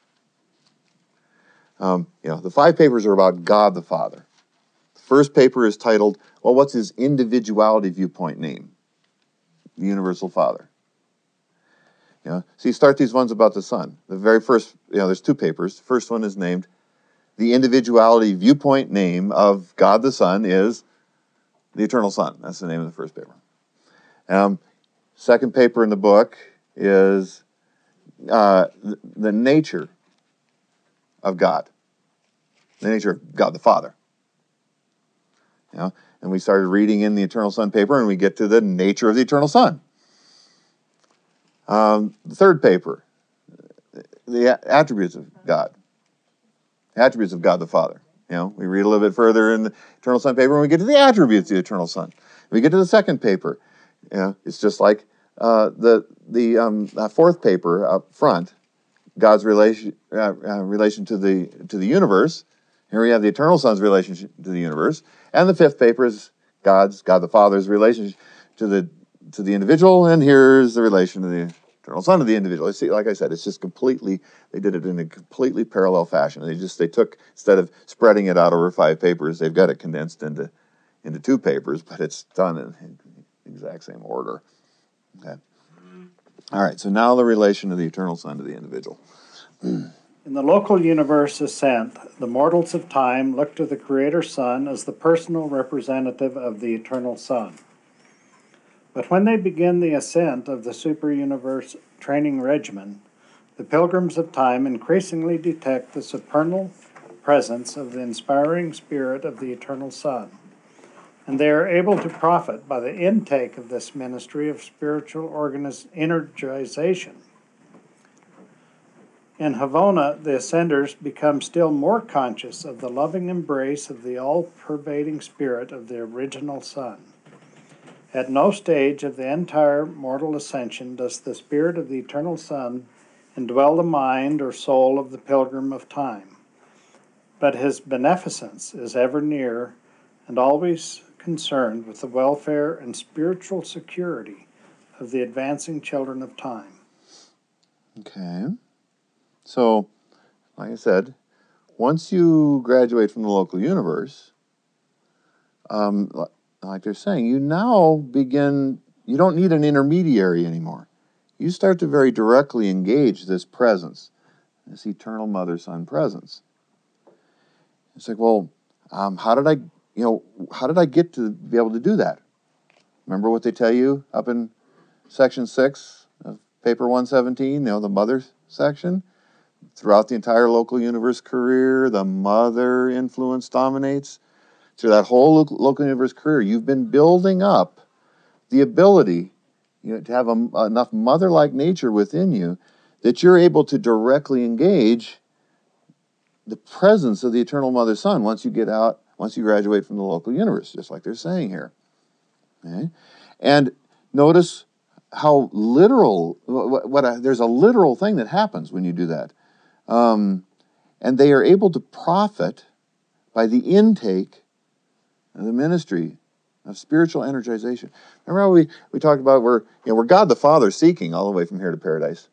Um, you know, the five papers are about God the Father. The first paper is titled, well, what's his individuality viewpoint name? The Universal Father. You know, so you start these ones about the Son. The very first, you know, there's two papers. The first one is named, the individuality viewpoint name of God the Son is the Eternal Son. That's the name of the first paper. Um, second paper in the book is uh, the, the nature of God. The nature of God the Father. You know, and we started reading in the Eternal Son paper, and we get to the nature of the Eternal Son. Um, the third paper, the attributes of God. Attributes of God the Father. You know, we read a little bit further in the Eternal Son paper, and we get to the attributes of the Eternal Son. We get to the second paper. You know, it's just like uh, the the um, uh, fourth paper up front, God's relation uh, uh, relation to the to the universe. Here we have the Eternal Son's relationship to the universe, and the fifth paper is God's God the Father's relationship to the to the individual, and here's the relation to the Eternal Son to the individual. See, like I said, it's just completely, they did it in a completely parallel fashion. They just, they took, instead of spreading it out over five papers, they've got it condensed into, into two papers, but it's done in, in the exact same order. Okay. All right, so now the relation of the Eternal Son to the individual. In the local universe ascent, the mortals of time look to the Creator Son as the personal representative of the Eternal Son. But when they begin the ascent of the super-universe training regimen, the pilgrims of time increasingly detect the supernal presence of the inspiring spirit of the Eternal Son, and they are able to profit by the intake of this ministry of spiritual organiz- energization. In Havona, the ascenders become still more conscious of the loving embrace of the all-pervading spirit of the original Son. At no stage of the entire mortal ascension does the spirit of the Eternal Son indwell the mind or soul of the pilgrim of time, but his beneficence is ever near and always concerned with the welfare and spiritual security of the advancing children of time. Okay. So, like I said, once you graduate from the local universe, um, like they're saying, you now begin, you don't need an intermediary anymore. You start to very directly engage this presence, this eternal mother-son presence. It's like, well, um, how did I, you know, how did I get to be able to do that? Remember what they tell you up in section six of paper one seventeen, you know, the mother section? Throughout the entire local universe career, the mother influence dominates. Through that whole local universe career, you've been building up the ability, you know, to have a, enough mother-like nature within you that you're able to directly engage the presence of the eternal mother son once you get out, once you graduate from the local universe, just like they're saying here. Okay? And notice how literal, what, what a, there's a literal thing that happens when you do that. Um, and they are able to profit by the intake of the ministry of spiritual energization. Remember how we, we talked about we're, you know, we're God the Father seeking all the way from here to paradise.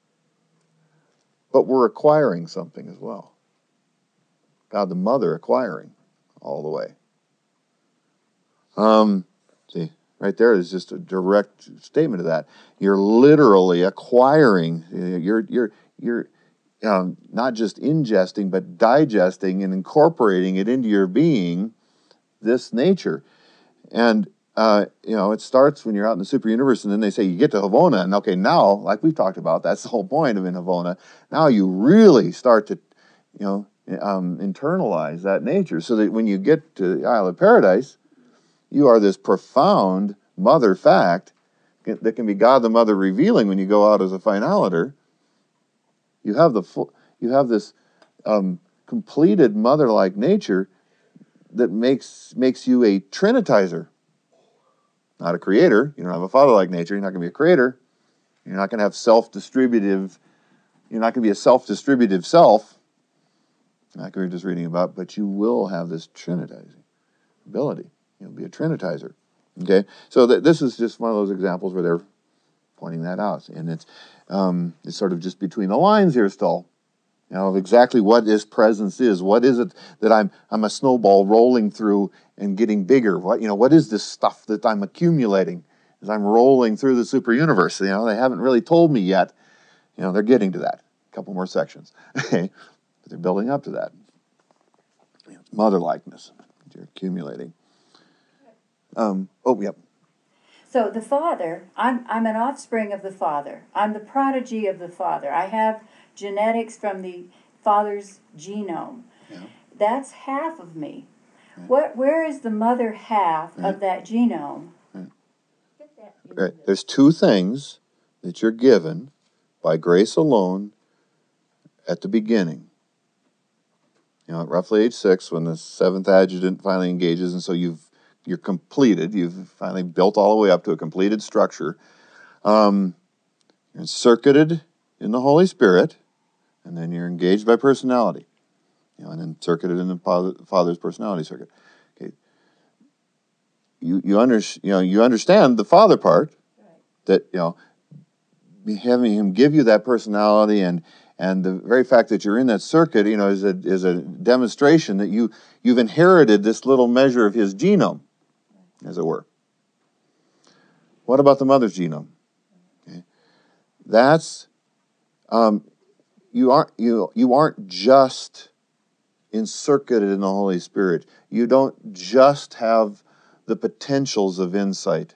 But we're acquiring something as well. God the Mother acquiring all the way. Um, see, right there is just a direct statement of that. You're literally acquiring. You're you're you're um, not just ingesting, but digesting and incorporating it into your being. This nature, and uh, you know, it starts when you're out in the super universe, and then they say you get to Havona, and okay, now, like we've talked about, that's the whole point of in Havona. Now you really start to, you know, um, internalize that nature, so that when you get to the Isle of Paradise, you are this profound mother fact that can be God the Mother revealing when you go out as a finaliter. You have the full, you have this um, completed mother-like nature that makes makes you a trinitizer, not a creator. You don't have a father-like nature. You're not going to be a creator. You're not going to have self-distributive. You're not going to be a self-distributive self, like we were just reading about. But you will have this trinitizing ability. You'll be a trinitizer. Okay, so th- this is just one of those examples where they're pointing that out, and it's um, it's sort of just between the lines here still. You know, of exactly what this presence is. What is it that I'm I'm a snowball rolling through and getting bigger? What you know, what is this stuff that I'm accumulating as I'm rolling through the super universe? You know, they haven't really told me yet. You know, they're getting to that. A couple more sections. Okay. But they're building up to that. You know, mother likeness that you're accumulating. Um, oh, yep. So the Father, I'm I'm an offspring of the Father. I'm the prodigy of the Father. I have genetics from the Father's genome. Yeah. That's half of me. Yeah. What? Where is the mother half Yeah. of that genome? Yeah. Get that Right. There's two things that you're given by grace alone at the beginning. You know, at roughly age six, when the seventh adjutant finally engages, and so you've you're completed. You've finally built all the way up to a completed structure. Um, you're circuited in the Holy Spirit, and then you're engaged by personality. You know, and then circuited in the Father's personality circuit. Okay. You you under, you know you understand the Father part, right. That you know having Him give you that personality and and the very fact that you're in that circuit, you know, is a is a demonstration that you you've inherited this little measure of His genome, as it were. What about the mother's genome? Okay. That's um, you aren't you you aren't just encircuited in the Holy Spirit. You don't just have the potentials of insight.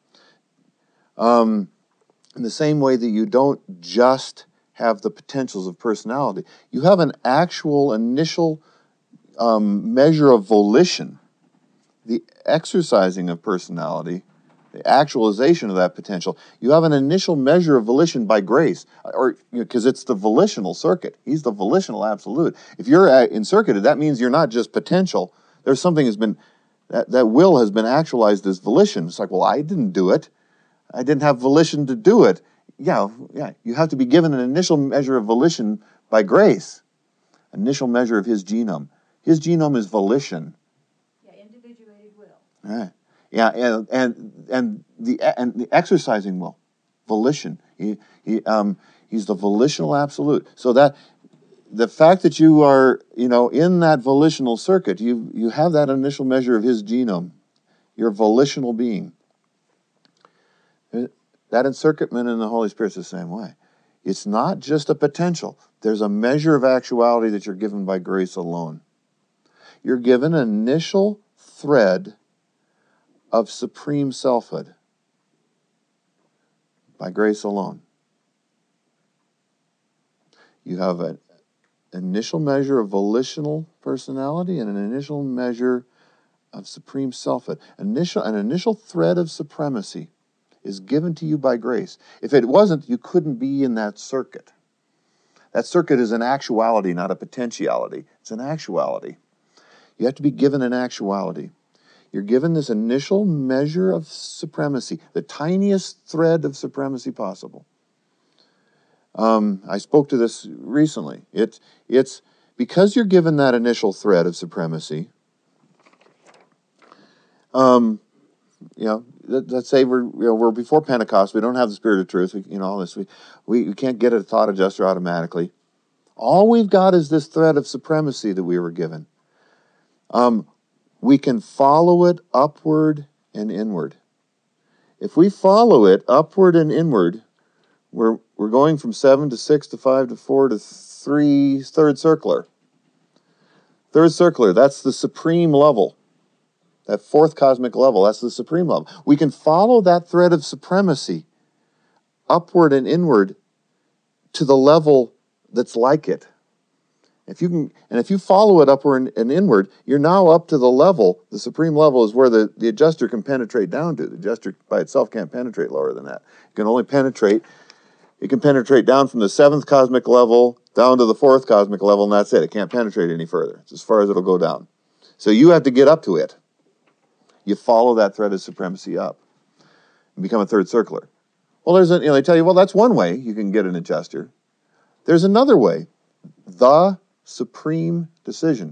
Um, in the same way that you don't just have the potentials of personality, you have an actual initial um, measure of volition. The exercising of personality, the actualization of that potential, you have an initial measure of volition by grace, or because you know, it's the volitional circuit. He's the volitional absolute. If you're encircuited, that means you're not just potential. There's something has been that that will has been actualized as volition. It's like, well, I didn't do it. I didn't have volition to do it. Yeah, yeah. You have to be given an initial measure of volition by grace. Initial measure of His genome. His genome is volition. Right. Yeah, and and and the and the exercising will, volition. He he um he's the volitional absolute. So that the fact that you are you know in that volitional circuit, you you have that initial measure of His genome. You're a volitional being. That encircuitment in the Holy Spirit's the same way. It's not just a potential. There's a measure of actuality that you're given by grace alone. You're given an initial thread of supreme selfhood by grace alone. You have an initial measure of volitional personality and an initial measure of supreme selfhood. Initial, an initial thread of supremacy is given to you by grace. If it wasn't, you couldn't be in that circuit. That circuit is an actuality, not a potentiality. It's an actuality. You have to be given an actuality. You're given this initial measure of supremacy, the tiniest thread of supremacy possible. Um, I spoke to this recently. It, it's because you're given that initial thread of supremacy, um, you know, let, let's say we're you know we're before Pentecost, we don't have the Spirit of truth, we, you know, all this, we, we we can't get a thought adjuster automatically. All we've got is this thread of supremacy that we were given. Um, we can follow it upward and inward. If we follow it upward and inward, we're we're going from seven to six to five to four to three, third circular. Third circular, that's the supreme level. That fourth cosmic level, that's the supreme level. We can follow that thread of supremacy upward and inward to the level that's like it. If you can, and if you follow it upward and inward, you're now up to the level, the supreme level is where the, the adjuster can penetrate down to. The adjuster by itself can't penetrate lower than that. It can only penetrate, it can penetrate down from the seventh cosmic level down to the fourth cosmic level, and that's it. It can't penetrate any further. It's as far as it'll go down. So you have to get up to it. You follow that thread of supremacy up and become a third circler. Well, there's a, you know, they tell you, well, that's one way you can get an adjuster. There's another way. The supreme decision.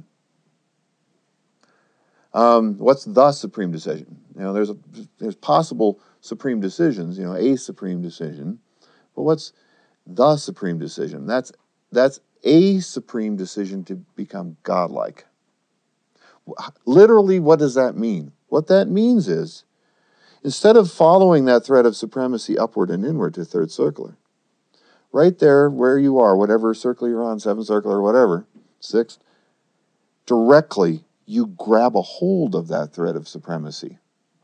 Um, what's the supreme decision? You know, there's a, there's possible supreme decisions. You know, a supreme decision. But what's the supreme decision? That's that's a supreme decision to become godlike. Literally, what does that mean? What that means is, instead of following that thread of supremacy upward and inward to third circular, right there where you are, whatever circle you're on, seventh circle or whatever, sixth, directly you grab a hold of that thread of supremacy.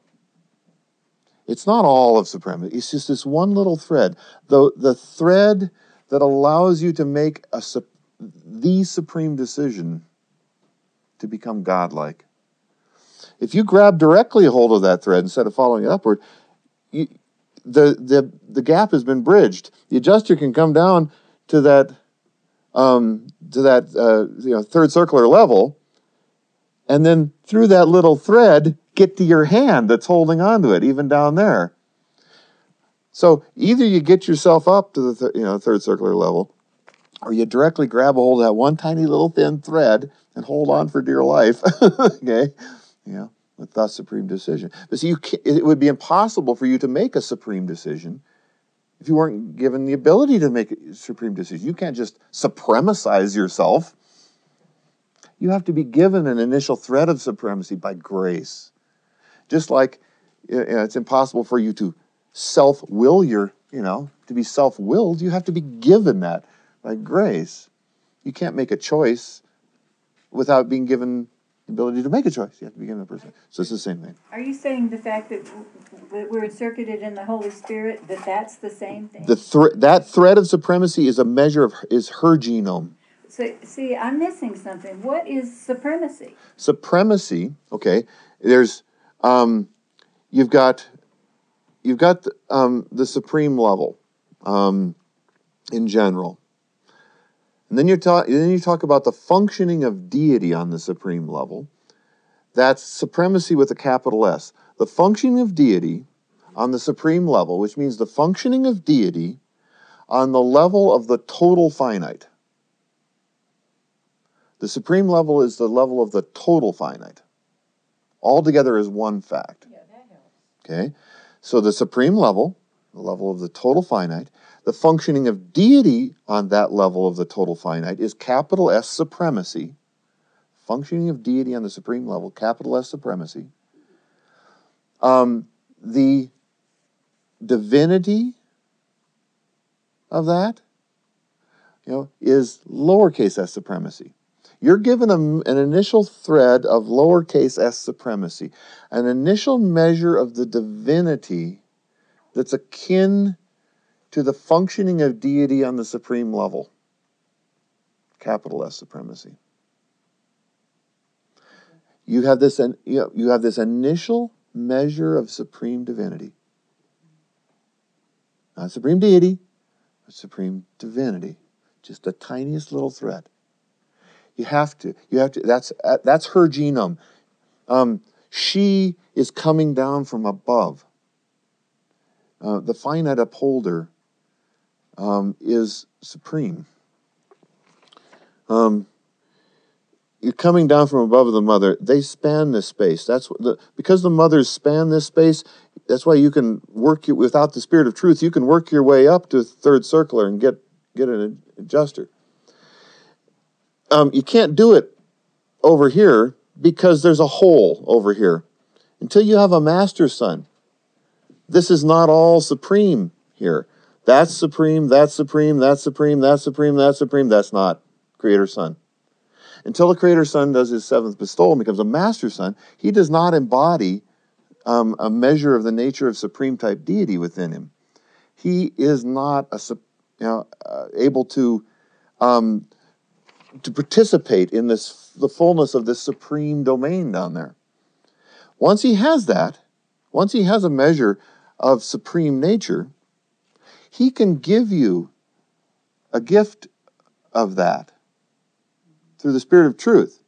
It's not all of supremacy. It's just this one little thread. The, the thread that allows you to make a, the supreme decision to become godlike. If you grab directly a hold of that thread instead of following it upward, you, the, the, the gap has been bridged. The adjuster can come down to that, um, to that uh, you know, third circular level, and then through that little thread, get to your hand that's holding onto it, even down there. So either you get yourself up to the th- you know third circular level, or you directly grab a hold of that one tiny little thin thread and hold on for dear life. Okay, you know, with the supreme decision. But see, you can't, it would be impossible for you to make a supreme decision if you weren't given the ability to make a supreme decision. You can't just supremacize yourself. You have to be given an initial thread of supremacy by grace. Just like you know, it's impossible for you to self-will your, you know, to be self-willed, you have to be given that by grace. You can't make a choice without being given the ability to make a choice. You have to be given a person. So it's the same thing. Are you saying the fact that w- we're circuited in the Holy Spirit, that that's the same thing? The thre- that thread of supremacy is a measure of, is her genome. So, see, I'm missing something. What is supremacy? Supremacy, okay, there's, um, you've got, you've got the, um, the supreme level um, in general. And then you talk, then you talk about the functioning of deity on the supreme level. That's supremacy with a capital S. The functioning of deity on the supreme level, which means the functioning of deity on the level of the total finite. The supreme level is the level of the total finite. All together is one fact. Yeah, that helps. Okay? So the supreme level, the level of the total finite, the functioning of deity on that level of the total finite is capital S supremacy. Functioning of deity on the supreme level, capital S supremacy. Um, the divinity of that, you know, is lowercase s supremacy. You're given a, an initial thread of lowercase s supremacy, an initial measure of the divinity that's akin to the functioning of deity on the supreme level, capital S supremacy. You have this, you know, you have this initial measure of supreme divinity, not supreme deity, but supreme divinity, just the tiniest little thread. You have to. You have to. That's that's her genome. Um, she is coming down from above. Uh, the finite upholder um, is supreme. Um, you're coming down from above the mother. They span this space. That's what the because the mothers span this space. That's why you can work your, without the spirit of truth. You can work your way up to third circular and get get an adjuster. Um, you can't do it over here because there's a hole over here. Until you have a master son, this is not all supreme here. That's supreme, that's supreme, that's supreme, that's supreme, that's supreme. That's not Creator Son. Until the Creator Son does his seventh bestowal and becomes a master son, he does not embody um, a measure of the nature of supreme type deity within him. He is not a, you know, uh, able to um, to participate in this the fullness of this supreme domain down there. Once he has that, once he has a measure of supreme nature, he can give you a gift of that through the Spirit of Truth.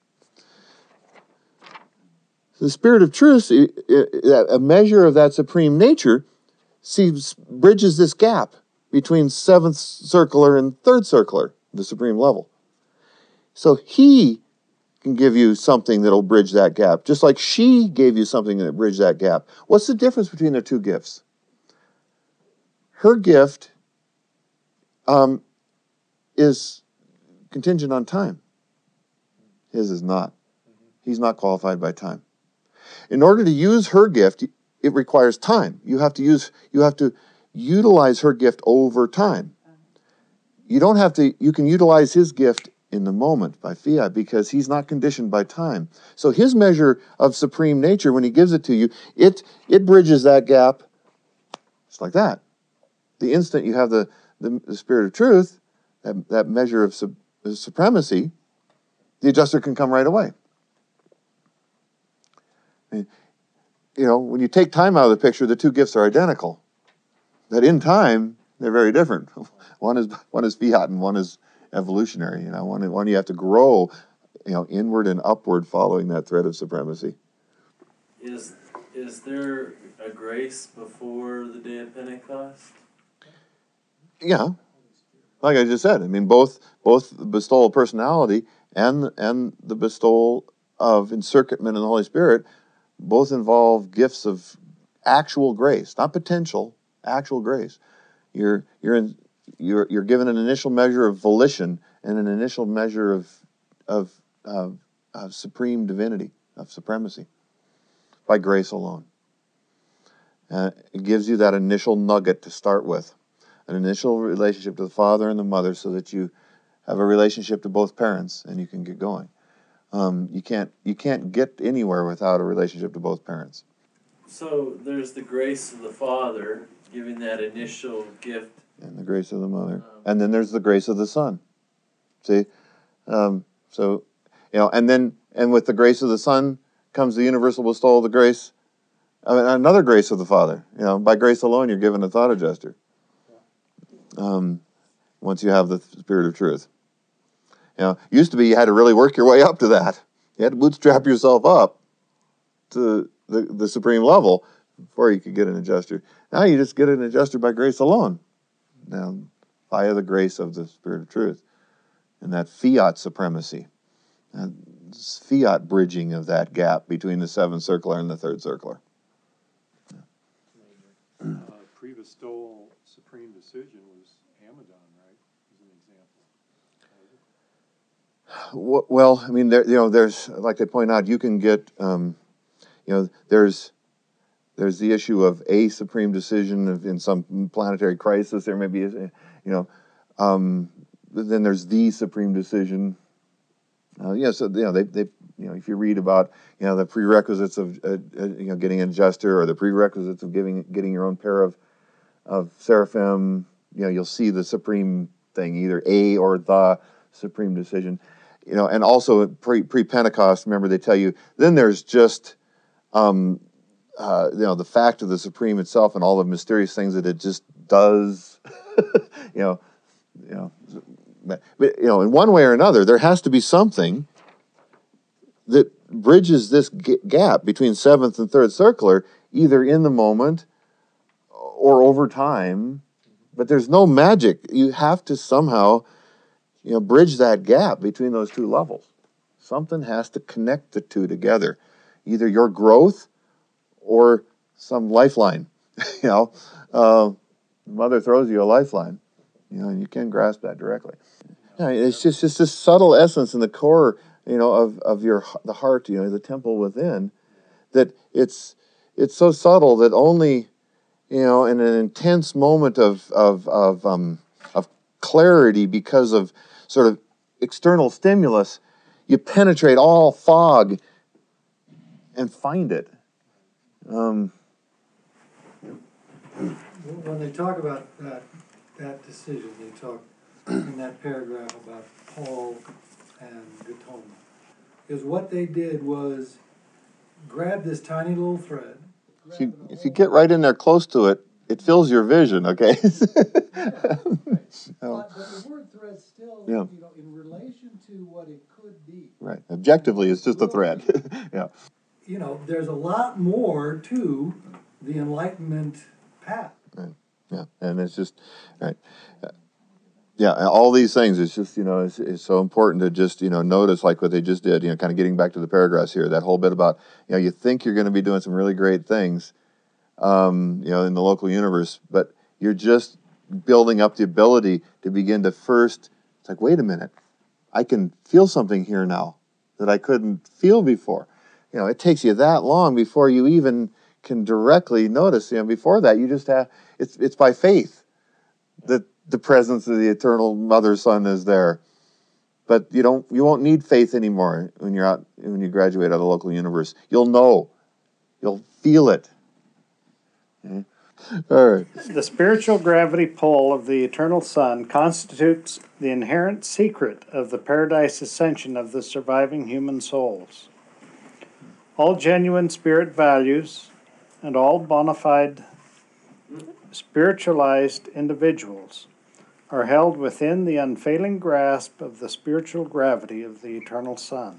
The Spirit of Truth, a measure of that supreme nature, sees, bridges this gap between seventh circular and third circular, the supreme level. So he can give you something that'll bridge that gap, just like she gave you something that bridged that gap. What's the difference between the two gifts? Her gift um, is contingent on time. His is not. He's not qualified by time. In order to use her gift, it requires time. You have to use. You have to utilize her gift over time. You don't have to. You can utilize his gift in the moment by fiat because he's not conditioned by time. So his measure of supreme nature, when he gives it to you, it it bridges that gap. It's like that. The instant you have the the, the Spirit of Truth, that that measure of sub, supremacy, the adjuster can come right away. I mean, you know, when you take time out of the picture, the two gifts are identical. That in time, they're very different. One is one is fiat and one is evolutionary. You know, one one you have to grow, you know, inward and upward, following that thread of supremacy. Is is there a grace before the day of Pentecost? Yeah, like I just said. I mean, both both the bestowal of personality and and the bestowal of encircuitment in the Holy Spirit both involve gifts of actual grace, not potential, actual grace. You're you're in, you're you're given an initial measure of volition and an initial measure of of, uh, of supreme divinity, of supremacy, by grace alone. Uh, it gives you that initial nugget to start with, an initial relationship to the father and the mother, so that you have a relationship to both parents and you can get going. Um, you can't you can't get anywhere without a relationship to both parents. So there's the grace of the Father giving that initial gift. And the grace of the mother. Um, and then there's the grace of the Son. See? Um, so, you know, and then, and with the grace of the Son comes the universal bestowal of the grace, I mean, another grace of the Father. You know, by grace alone, you're given a thought adjuster. Um, once you have the Spirit of Truth. You know, used to be you had to really work your way up to that. You had to bootstrap yourself up to the, the supreme level before you could get an adjuster. Now you just get an adjuster by grace alone. Now, via the grace of the Spirit of Truth. And that fiat supremacy. And fiat bridging of that gap between the seventh circular and the third circular. Uh, pre-bestowal supreme decision was Amadon, right? As an example. Well, I mean, there, you know, there's, like they point out, you can get, um, you know, there's there's the issue of a supreme decision of, in some planetary crisis. There may be, you know, um, then there's the supreme decision. Uh, yeah, so you know, they they you know, if you read about, you know, the prerequisites of uh, uh, you know, getting an adjuster, or the prerequisites of giving getting your own pair of of seraphim, you know, you'll see the supreme thing, either a or the supreme decision. You know, and also pre pre Pentecost, remember they tell you, then there's just um, uh, you know, the fact of the supreme itself and all the mysterious things that it just does. you know, you know, but you know, in one way or another, there has to be something that bridges this g- gap between seventh and third circular, either in the moment or over time. But there's no magic. You have to somehow, you know, bridge that gap between those two levels. Something has to connect the two together. Either your growth or some lifeline. you know, uh, mother throws you a lifeline, you know, and you can grasp that directly. Yeah, it's just just this subtle essence in the core, you know, of, of your the heart, you know, the temple within, that it's it's so subtle that only, you know, in an intense moment of of of um of clarity because of sort of external stimulus, you penetrate all fog and find it. Um, When they talk about that, that decision, they talk in that paragraph about Paul and Gautama, is what they did was grab this tiny little thread. if you if you get right in there close to it, it fills your vision. Okay. But, but the word thread still, Yeah. you know, in relation to what it could be. Right. Objectively, it's just a thread. yeah. You know, there's a lot more to the Enlightenment path. Right. Yeah. And it's just right. Uh, Yeah, and all these things, it's just, you know, it's, it's so important to just, you know, notice like what they just did, you know, kind of getting back to the paragraphs here, that whole bit about, you know, you think you're going to be doing some really great things, um, you know, in the local universe, but you're just building up the ability to begin to first, it's like, wait a minute, I can feel something here now that I couldn't feel before. You know, it takes you that long before you even can directly notice, you know, before that you just have, it's it's by faith that the presence of the eternal Mother Son is there. But you don't you won't need faith anymore when you're out when you graduate out of the local universe. You'll know. You'll feel it. Okay? All right. The spiritual gravity pull of the eternal Son constitutes the inherent secret of the paradise ascension of the surviving human souls. All genuine spirit values and all bona fide spiritualized individuals are held within the unfailing grasp of the spiritual gravity of the eternal Son.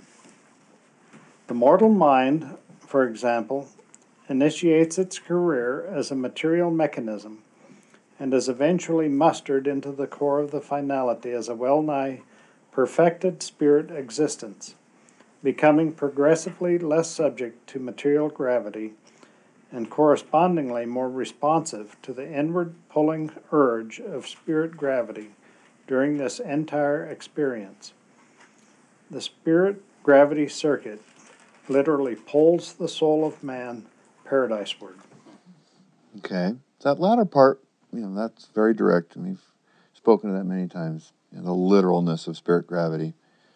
The mortal mind, for example, initiates its career as a material mechanism and is eventually mustered into the core of the finality as a well-nigh perfected spirit existence, becoming progressively less subject to material gravity and correspondingly more responsive to the inward pulling urge of spirit gravity during this entire experience. The spirit gravity circuit literally pulls the soul of man paradiseward. Okay. That latter part, you know, that's very direct, and we've spoken to that many times. You know, the literalness of spirit gravity.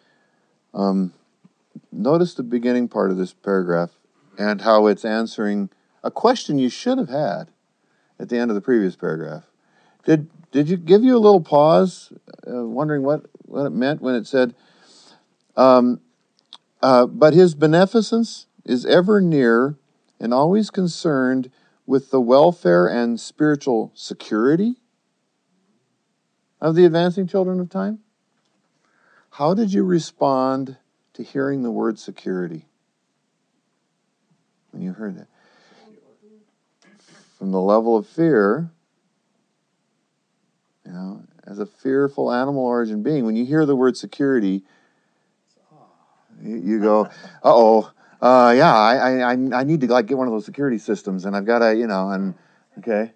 Um, notice the beginning part of this paragraph and how it's answering a question you should have had at the end of the previous paragraph. Did did you give you a little pause, uh, wondering what, what it meant when it said, um, uh, but his beneficence is ever near and always concerned with the welfare and spiritual security of the advancing children of time? How did you respond to hearing the word security when you heard that? From the level of fear, you know, as a fearful animal origin being, when you hear the word security, you, you go, uh-oh, uh, yeah, I, I, I need to like get one of those security systems, and I've got to, you know, and okay.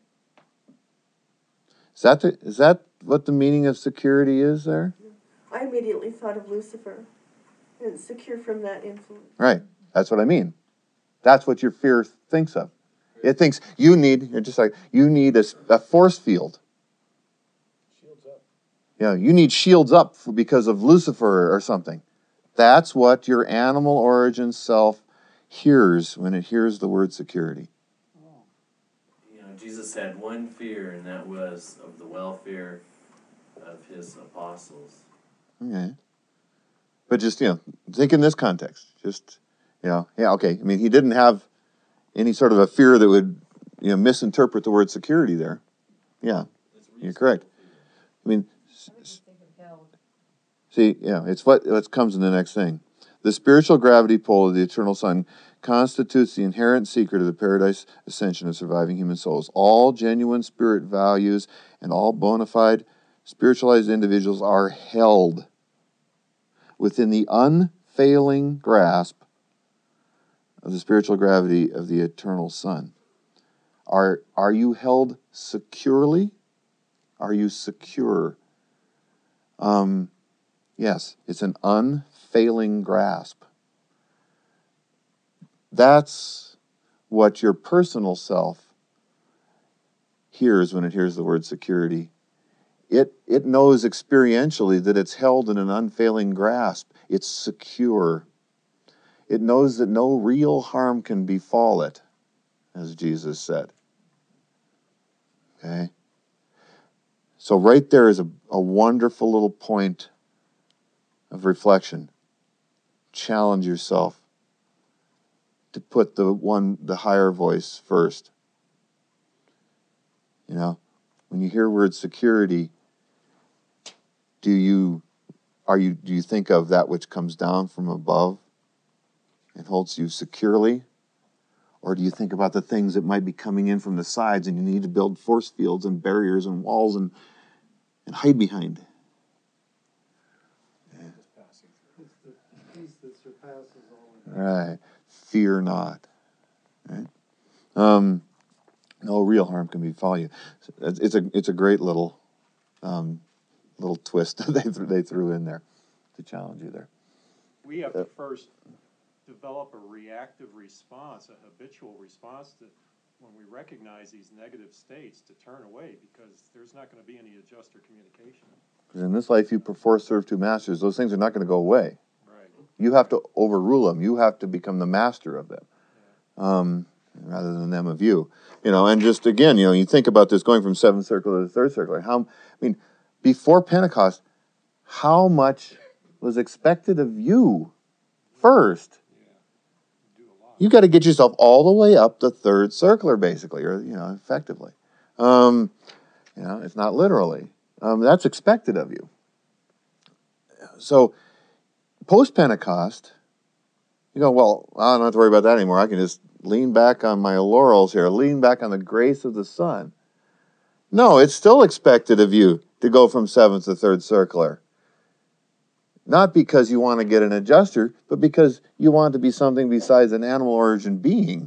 Is that the, is that what the meaning of security is there? I immediately thought of Lucifer and secure from that influence. Right. That's what I mean. That's what your fear thinks of. It thinks you need, you're just like, you need a, a force field. Shields up. Yeah, you need shields up for, because of Lucifer or something. That's what your animal origin self hears when it hears the word security. You know, Jesus had one fear, and that was of the welfare of his apostles. Okay. But just, you know, think in this context. Just, you know, yeah, okay. I mean, he didn't have any sort of a fear that would, you know, misinterpret the word security there. Yeah, you're correct. I mean, see, yeah, it's what, what comes in the next thing. The spiritual gravity pull of the eternal Son constitutes the inherent secret of the paradise ascension of surviving human souls. All genuine spirit values and all bona fide spiritualized individuals are held within the unfailing grasp of the spiritual gravity of the eternal Son. Are, are you held securely? Are you secure? Um, yes, it's an unfailing grasp. That's what your personal self hears when it hears the word security. It, it knows experientially that it's held in an unfailing grasp. It's secure. It knows that no real harm can befall it, as Jesus said. Okay? So right there is a, a wonderful little point of reflection. Challenge yourself to put the one, the higher voice first. You know, when you hear word security, do you, are you, do you think of that which comes down from above and holds you securely? Or do you think about the things that might be coming in from the sides and you need to build force fields and barriers and walls and, and hide behind? It's the peace that surpasses all. Right. Fear not. Right? Um, no real harm can befall you. It's, it's a it's a great little um, little twist that they th- they threw in there to challenge you there. We have to first develop a reactive response, a habitual response to when we recognize these negative states to turn away, because there's not going to be any adjuster communication. Because in this life you perforce serve two masters. Those things are not going to go away. Right. You have to overrule them. You have to become the master of them, um, rather than them of you. You know, and just again, you know, you think about this going from seventh circle to the third circle. How, I mean, before Pentecost, how much was expected of you first? You got to get yourself all the way up the third circular, basically, or you know, effectively. Um, you know, if not literally, um, that's expected of you. So, post Pentecost, you go, well, I don't have to worry about that anymore. I can just lean back on my laurels here, lean back on the grace of the Son. No, it's still expected of you to go from seventh to third circular. Not because you want to get an adjuster, but because you want to be something besides an animal origin being.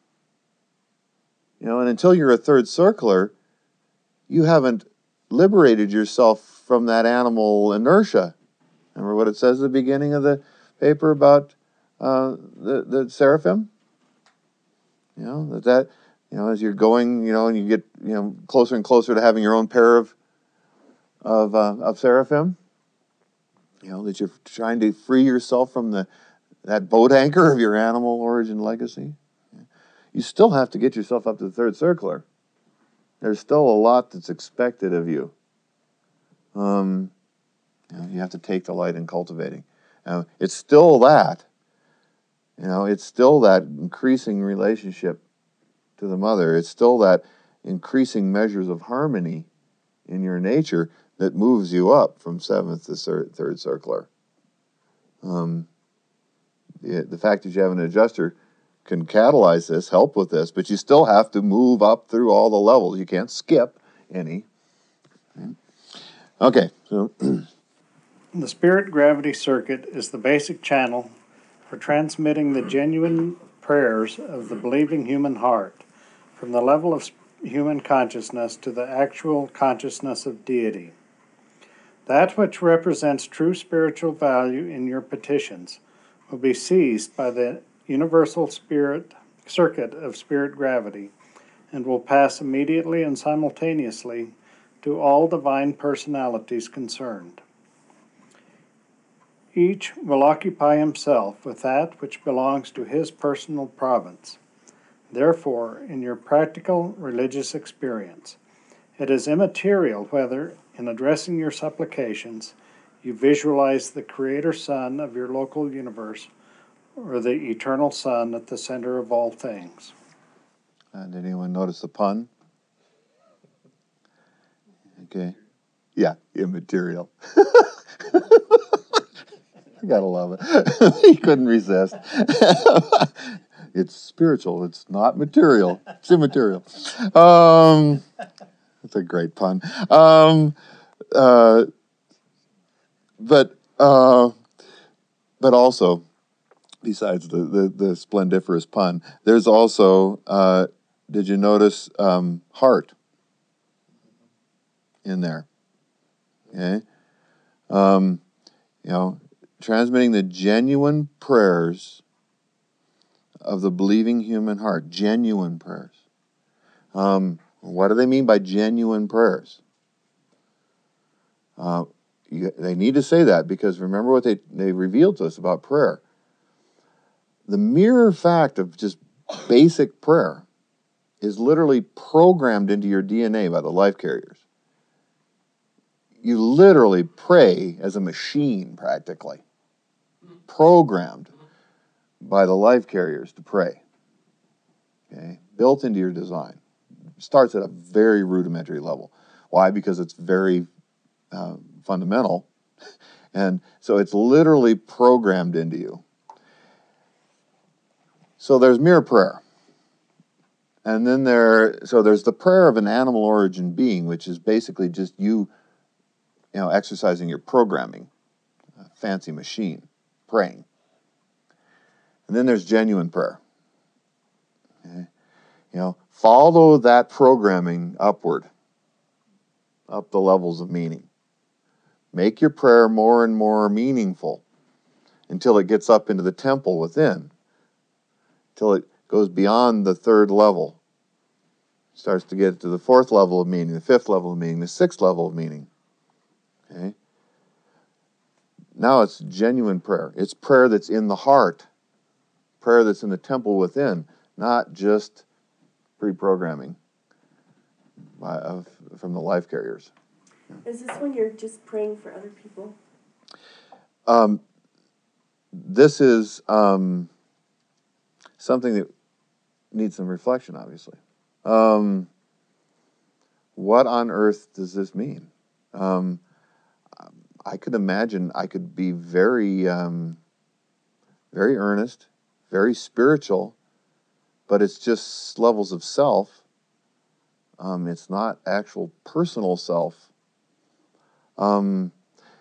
You know, and until you're a third circular, you haven't liberated yourself from that animal inertia. Remember what it says at the beginning of the paper about uh, the, the seraphim? You know, that, that, you know, as you're going, you know, and you get, you know, closer and closer to having your own pair of, of, uh, of seraphim, you know, that you're trying to free yourself from the that boat anchor of your animal origin legacy. You still have to get yourself up to the third circular. There's still a lot that's expected of you. Um, you know, you have to take delight in cultivating. Uh, it's still that. You know, it's still that increasing relationship to the mother. It's still that increasing measures of harmony in your nature that moves you up from seventh to third, third circular. Um, the, the fact that you have an adjuster can catalyze this, help with this, but you still have to move up through all the levels. You can't skip any. Okay, so The spirit gravity circuit is the basic channel for transmitting the genuine prayers of the believing human heart from the level of human consciousness to the actual consciousness of deity. That which represents true spiritual value in your petitions will be seized by the universal spirit circuit of spirit gravity and will pass immediately and simultaneously to all divine personalities concerned. Each will occupy himself with that which belongs to his personal province. Therefore, in your practical religious experience, it is immaterial whether, in addressing your supplications, you visualize the Creator Son of your local universe or the Eternal Son at the center of all things. uh, did anyone notice the pun? Okay. Yeah, immaterial. I gotta love it. He couldn't resist. It's spiritual. It's not material. It's immaterial. Um, that's a great pun. Um, uh, but uh, but also, besides the, the, the splendiferous pun, there's also, uh, did you notice um, heart in there? Okay. Um, you know, transmitting the genuine prayers of the believing human heart. Genuine prayers. Um, what do they mean by genuine prayers? Uh, you, they need to say that because remember what they, they revealed to us about prayer. The mere fact of just basic prayer is literally programmed into your D N A by the life carriers. You literally pray as a machine, practically. Programmed by the life carriers to pray. Okay? Built into your design. Starts at a very rudimentary level. Why? Because it's very uh, fundamental. And so it's literally programmed into you. So there's mere prayer. And then there, so there's the prayer of an animal origin being, which is basically just you, you know, exercising your programming, a fancy machine, praying. And then there's genuine prayer. Okay? You know, follow that programming upward, up the levels of meaning. Make your prayer more and more meaningful until it gets up into the temple within, until it goes beyond the third level, starts to get to the fourth level of meaning, the fifth level of meaning, the sixth level of meaning. Okay? Now it's genuine prayer. It's prayer that's in the heart, prayer that's in the temple within, not just pre-programming by, of, from the life carriers. Is this when you're just praying for other people? Um, this is um, something that needs some reflection, obviously. Um, what on earth does this mean? Um, I could imagine I could be very, um, very earnest, very spiritual, but it's just levels of self. Um, it's not actual personal self. Um,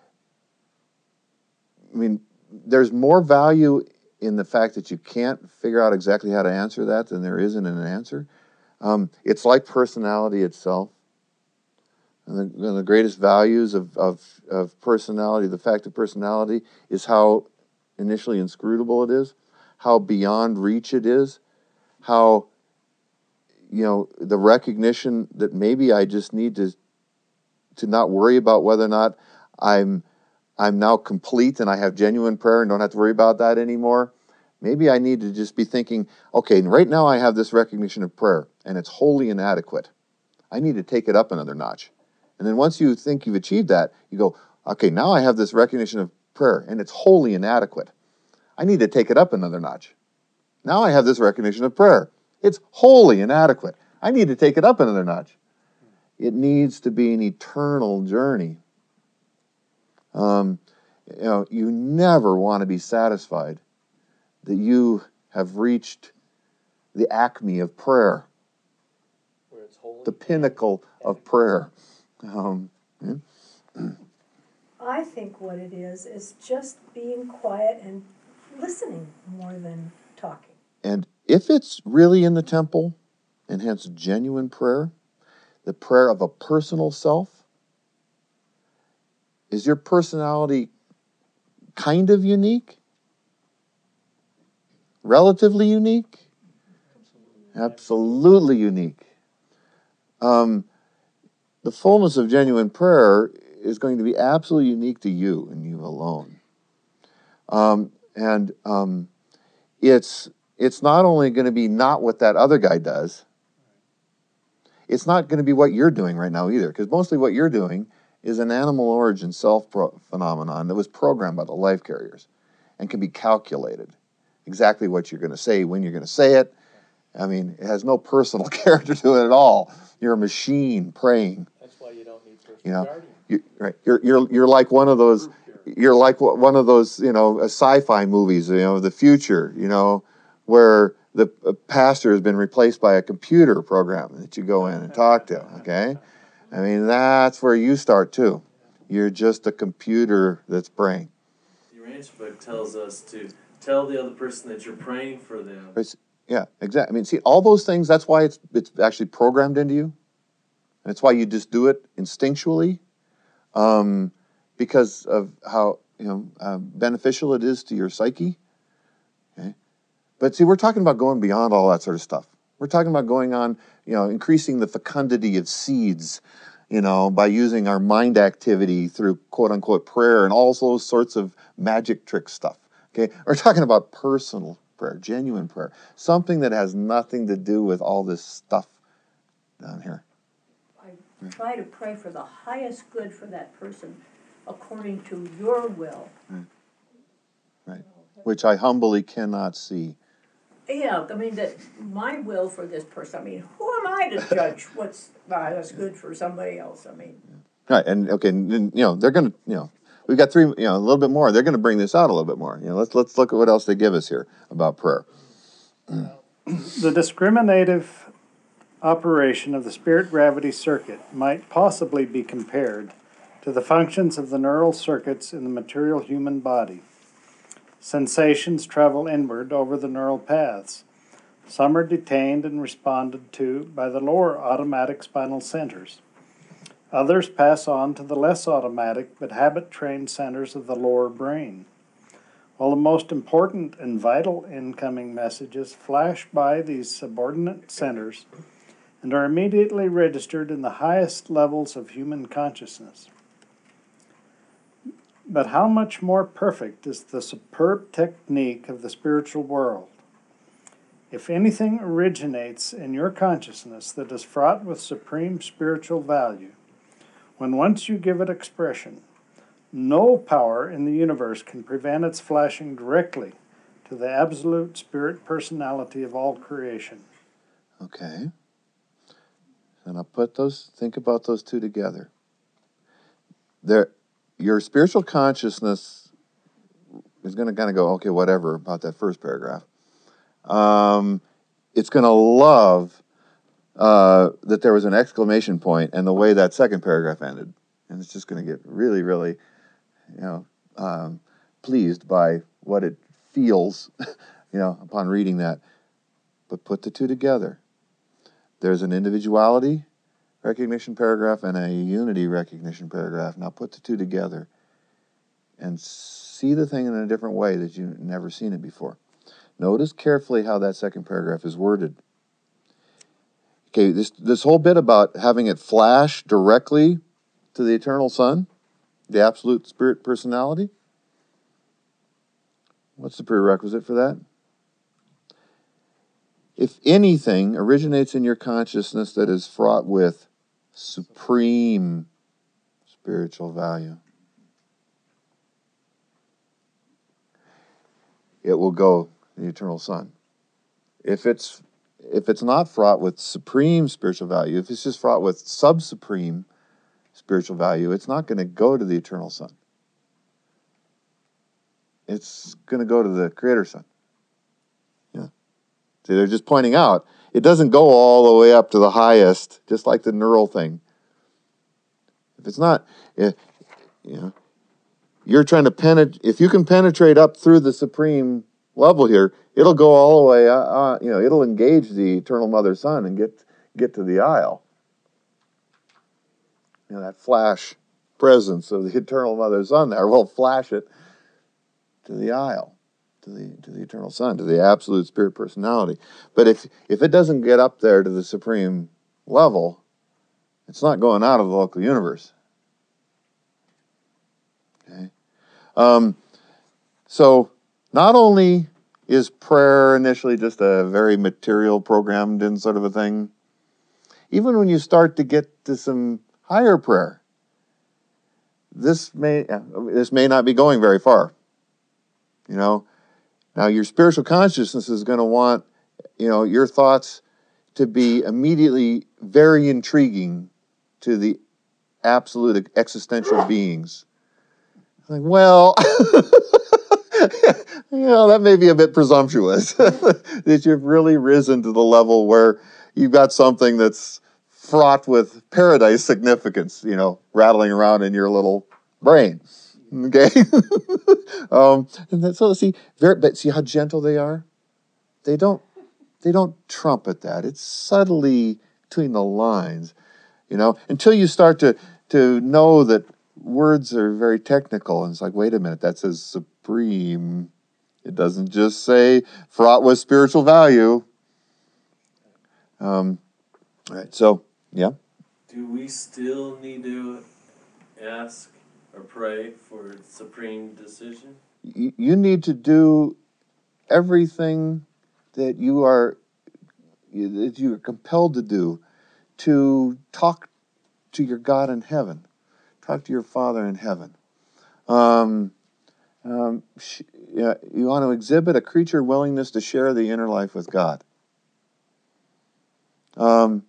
I mean, there's more value in the fact that you can't figure out exactly how to answer that than there is in an answer. Um, it's like personality itself. And the, one of the greatest values of, of, of personality, the fact of personality, is how initially inscrutable it is, how beyond reach it is, how, you know, the recognition that maybe I just need to to not worry about whether or not I'm I'm now complete and I have genuine prayer and don't have to worry about that anymore. Maybe I need to just be thinking, okay, right now I have this recognition of prayer and it's wholly inadequate. I need to take it up another notch. And then once you think you've achieved that, you go, okay, now I have this recognition of prayer and it's wholly inadequate. I need to take it up another notch. Now I have this recognition of prayer. It's wholly inadequate. I need to take it up another notch. It needs to be an eternal journey. Um, you know, you never want to be satisfied that you have reached the acme of prayer, Where it's holy. the pinnacle of prayer. Um, yeah. I think what it is, is just being quiet and listening more than talking. And if it's really in the temple, and hence genuine prayer, the prayer of a personal self, is your personality kind of unique? Relatively unique? Absolutely unique. Um, the fullness of genuine prayer is going to be absolutely unique to you and you alone. Um, and um, it's it's not only going to be not what that other guy does, it's not going to be what you're doing right now either, because mostly what you're doing is an animal origin self pro- phenomenon that was programmed by the life carriers and can be calculated. Exactly what you're going to say, when you're going to say it. I mean, it has no personal character to it at all. You're a machine praying. That's why you don't need personal You know, guardian. you, right? You're you're you're like one of those. You're like one of those, you know, sci-fi movies. You know, the future. You know, where the pastor has been replaced by a computer program that you go in and talk to. Okay, I mean that's where you start too. You're just a computer that's praying. You ran Branch book tells us to tell the other person that you're praying for them. It's, yeah, exactly. I mean, see, all those things, that's why it's it's actually programmed into you. And it's why you just do it instinctually, um, because of how, you know, uh, beneficial it is to your psyche. Okay? But see, we're talking about going beyond all that sort of stuff. We're talking about going on, you know, increasing the fecundity of seeds, you know, by using our mind activity through quote-unquote prayer and all those sorts of magic trick stuff. Okay? We're talking about personal prayer, genuine prayer, something that has nothing to do with all this stuff down here. I try to pray for the highest good for that person according to your will. Right. Right. Which I humbly cannot see. Yeah, I mean, that my will for this person, I mean, who am I to judge what's uh, that's good for somebody else? I mean. Right, and okay, and, you know, they're going to, you know, we've got three, you know, a little bit more. They're going to bring this out a little bit more. You know, let's let's look at what else they give us here about prayer. The discriminative operation of the spirit gravity circuit might possibly be compared to the functions of the neural circuits in the material human body. Sensations travel inward over the neural paths. Some are detained and responded to by the lower automatic spinal centers. Others pass on to the less automatic but habit-trained centers of the lower brain, while the most important and vital incoming messages flash by these subordinate centers and are immediately registered in the highest levels of human consciousness. But how much more perfect is the superb technique of the spiritual world? If anything originates in your consciousness that is fraught with supreme spiritual value, when once you give it expression, no power in the universe can prevent its flashing directly to the absolute spirit personality of all creation. Okay. And I'll put those, think about those two together. There, your spiritual consciousness is going to kind of go, okay, whatever, about that first paragraph. Um, it's going to love uh, that there was an exclamation point and the way that second paragraph ended. And it's just going to get really, really, you know, um, pleased by what it feels, you know, upon reading that. But put the two together. There's an individuality recognition paragraph and a unity recognition paragraph. Now put the two together and see the thing in a different way that you've never seen it before. Notice carefully how that second paragraph is worded. Okay, this this whole bit about having it flash directly to the eternal Son, the absolute spirit personality. What's the prerequisite for that? If anything originates in your consciousness that is fraught with supreme spiritual value, it will go to the eternal Son. If it's if it's not fraught with supreme spiritual value, if it's just fraught with sub-supreme spiritual value, it's not going to go to the eternal Son. It's going to go to the Creator Son. Yeah. See, they're just pointing out, it doesn't go all the way up to the highest, just like the neural thing. If it's not, you know, you're trying to penetrate, if you can penetrate up through the supreme level here, it'll go all the way, uh, uh, you know, it'll engage the eternal Mother Son and get get to the aisle. You know, that flash presence of the eternal Mother Son there will flash it to the aisle, to the to the eternal Son, to the absolute spirit personality. But if if it doesn't get up there to the supreme level, it's not going out of the local universe. Okay, um, so not only is prayer initially just a very material, programmed in sort of a thing, even when you start to get to some higher prayer, this may this may not be going very far. You know, now your spiritual consciousness is going to want, you know, your thoughts to be immediately very intriguing to the absolute existential beings. Like, well, you know, that may be a bit presumptuous, that you've really risen to the level where you've got something that's fraught with paradise significance, you know, rattling around in your little brain. Okay, um, and that's so see, very, but see how gentle they are. They don't, they don't trumpet that. It's subtly between the lines, you know. Until you start to to know that words are very technical, and it's like, wait a minute, that says supreme. It doesn't just say fraught with spiritual value. Um, all right, so yeah. Do we still need to ask or pray for supreme decision? You, you need to do everything that you are that you are compelled to do to talk to your God in heaven, talk to your Father in heaven. Um, um, sh- yeah, you want to exhibit a creature willingness to share the inner life with God. Um,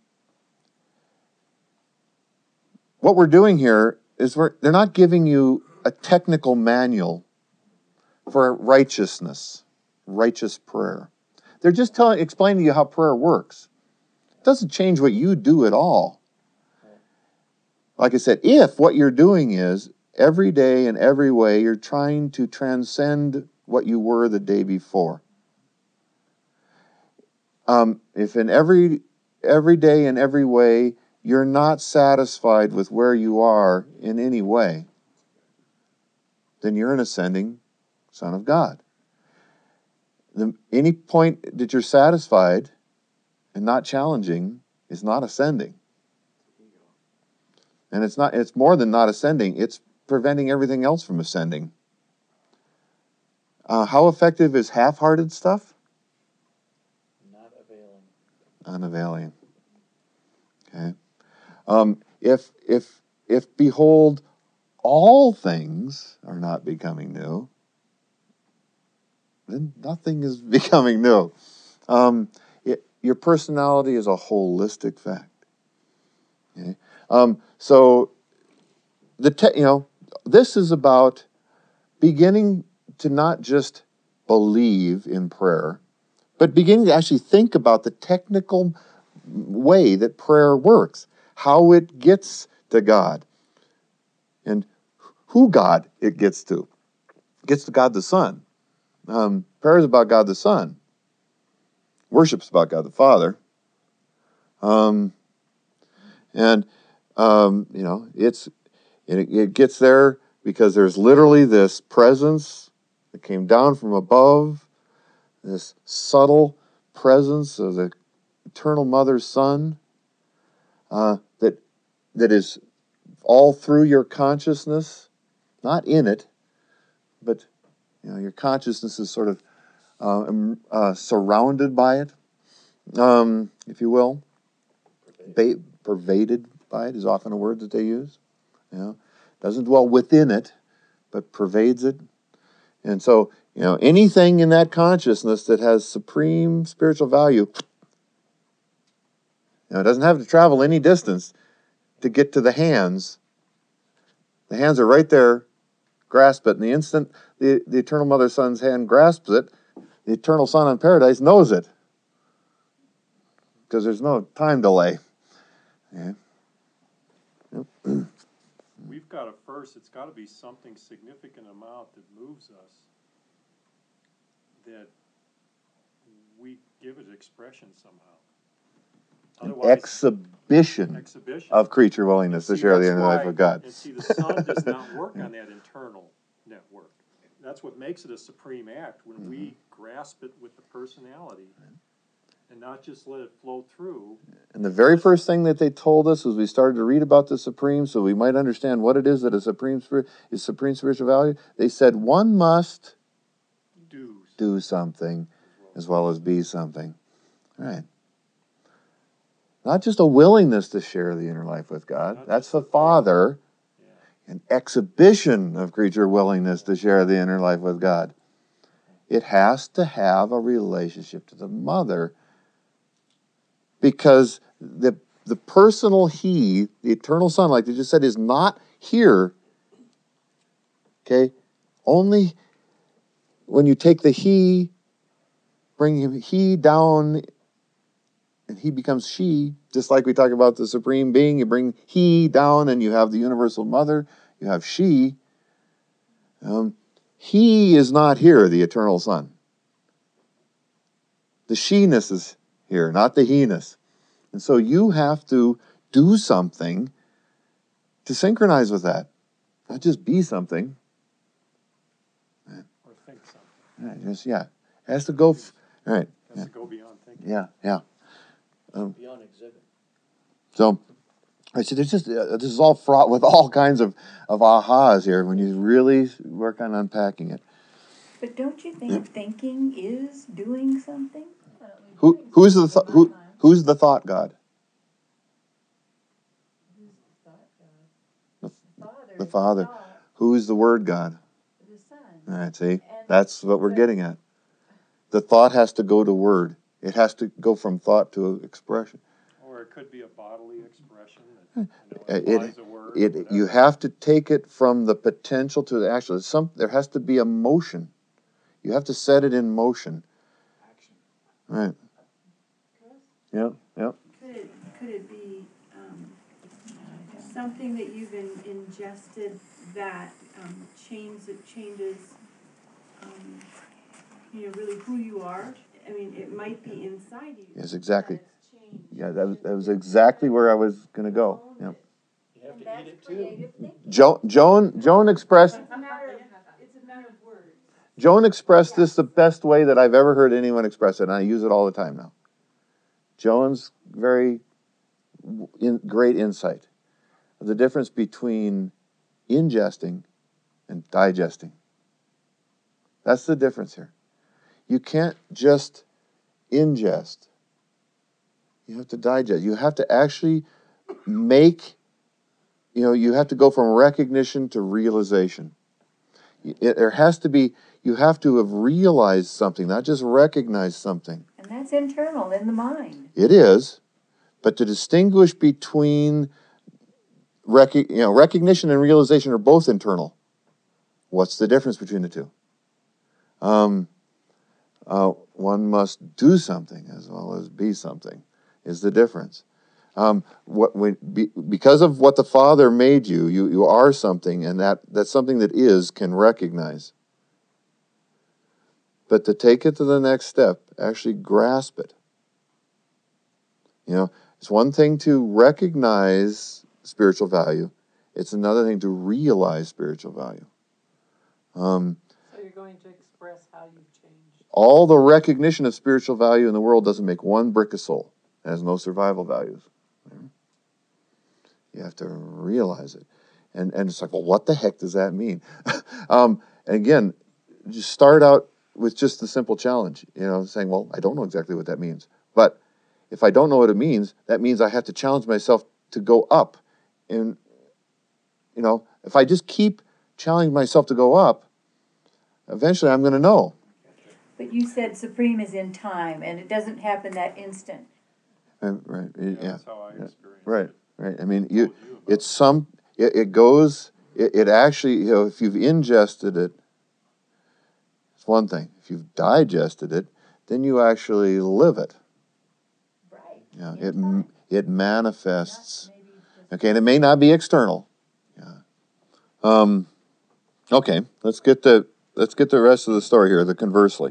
what we're doing here is we're they're not giving you a technical manual for righteousness, righteous prayer. They're just telling, explaining to you how prayer works. It doesn't change what you do at all. Like I said, if what you're doing is every day in every way you're trying to transcend what you were the day before. Um, if in every every day in every way you're not satisfied with where you are in any way, then you're an ascending Son of God. The, any point that you're satisfied and not challenging is not ascending. And it's not it's more than not ascending, it's preventing everything else from ascending. Uh, how effective is half-hearted stuff? Not availing. Unavailing. Okay. Um, if if if behold, all things are not becoming new, then nothing is becoming new. Um, it, your personality is a holistic fact. Okay. Um, so the te- you know this is about beginning to not just believe in prayer, but beginning to actually think about the technical way that prayer works, how it gets to God, and who God it gets to. It gets to God the Son. Um, prayer is about God the Son. Worship's about God the Father. Um, and, um, you know, it's it, it gets there because there's literally this presence that came down from above, this subtle presence of the eternal Mother's Son uh, that that is all through your consciousness, not in it, but you know your consciousness is sort of uh, um, uh, surrounded by it, um, if you will. Ba- pervaded by it is often a word that they use. You know, doesn't dwell within it, but pervades it. And so, you know, anything in that consciousness that has supreme spiritual value, you know, it doesn't have to travel any distance to get to the hands. The hands are right there, grasp it. And the instant the, the Eternal Mother Son's hand grasps it, the Eternal Son in Paradise knows it. Because there's no time delay. Yeah. We've got to first, it's got to be something significant amount that moves us, that we give it expression somehow. An Otherwise, exhibition, exhibition of creature willingness to see, share the that's inner life why- of God. And see, the Son does not work on that internal network. That's what makes it a supreme act, when Mm-hmm. we grasp it with the personality and not just let it flow through. And the very first thing that they told us was we started to read about the Supreme, so we might understand what it is that a supreme spirit is supreme spiritual value. They said one must Do. do something as well as be something. All right. Not just a willingness to share the inner life with God. Not That's just the the thought. Father. Yeah. An exhibition of creature willingness to share the inner life with God. It has to have a relationship to the Mother, because the the personal He, the eternal Son, like they just said, is not here. Okay? Only when you take the He, bring him He down, and He becomes she, just like we talk about the Supreme Being, you bring He down and you have the Universal Mother, you have she. Um, he is not here, the eternal Son. The she-ness is here, not the he-ness. And so you have to do something to synchronize with that. Not just be something. Or think something. Right, just, yeah. It has to go, f- all right. Has Yeah, to go beyond thinking. yeah. yeah. Um, Beyond exhibit. so, I see, there's just, uh, this is all fraught with all kinds of, of ahas here when you really work on unpacking it. But don't you think thinking is doing something? Who, who's the th- who, who's the thought God? The, the Father. Who's the Word God? The Son. All right, see, that's what we're getting at. The thought has to go to word. It has to go from thought to expression. Or it could be a bodily expression that, you know, It, implies a word. or it, whatever. you have to take it from the potential to the actual. Some, there has to be a motion. You have to set it in motion. Action. Right. Yep, yep. Could it, could it be, um, something that you've in, ingested that, um, changes, changes, um, you know, really who you are? I mean, it might be inside you. Yes, exactly. but it's changed. Yeah, that was, that was exactly where I was going to go. Yep. You have to eat it too. Jo- Joan, Joan expressed, It's a matter of, it's a matter of words. Joan expressed this the best way that I've ever heard anyone express it, and I use it all the time now. Joan's very in, great insight of the difference between ingesting and digesting. That's the difference here. You can't just ingest. You have to digest. You have to actually make, you know, you have to go from recognition to realization. It, there has to be, you have to have realized something, not just recognized something. And that's internal in the mind. It is, but to distinguish between rec- you know, recognition and realization are both internal. What's the difference between the two? Um, uh, one must do something as well as be something, is the difference. Um, what when, be, because of what the Father made you, you, you are something, and that, that something that is can recognize. But to take it to the next step, actually grasp it. You know, it's one thing to recognize spiritual value. It's another thing to realize spiritual value. Um, So you're going to express how you've changed. all the recognition of spiritual value in the world doesn't make one brick of soul. It has no survival values. You have to realize it. And and it's like, well, what the heck does that mean? um, and again, just start out with just the simple challenge, you know, saying, well, I don't know exactly what that means. But if I don't know what it means, that means I have to challenge myself to go up. And, you know, if I just keep challenging myself to go up, eventually I'm going to know. But you said supreme is in time, and it doesn't happen that instant. Uh, right, Yeah, yeah. that's how I yeah. experience Right, it. right. I mean, you, Told you about it's some, it, it goes, it, it actually, you know, if you've ingested it, it's one thing. If you've digested it, then you actually live it. Right. Yeah, it m- it manifests. Okay, and it may not be external. Yeah. Um. Okay, let's get the let's get the rest of the story here. The conversely.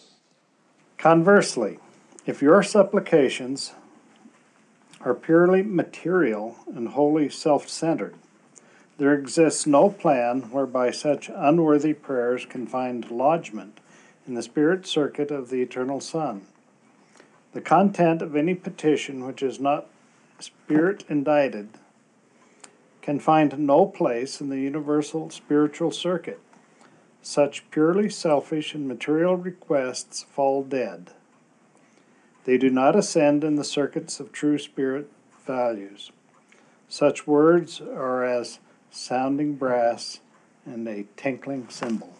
Conversely, if your supplications are purely material and wholly self-centered, there exists no plan whereby such unworthy prayers can find lodgment in the spirit circuit of the eternal Son. The content of any petition which is not spirit indicted can find no place in the universal spiritual circuit. Such purely selfish and material requests fall dead. They do not ascend in the circuits of true spirit values. Such words are as sounding brass and a tinkling cymbal.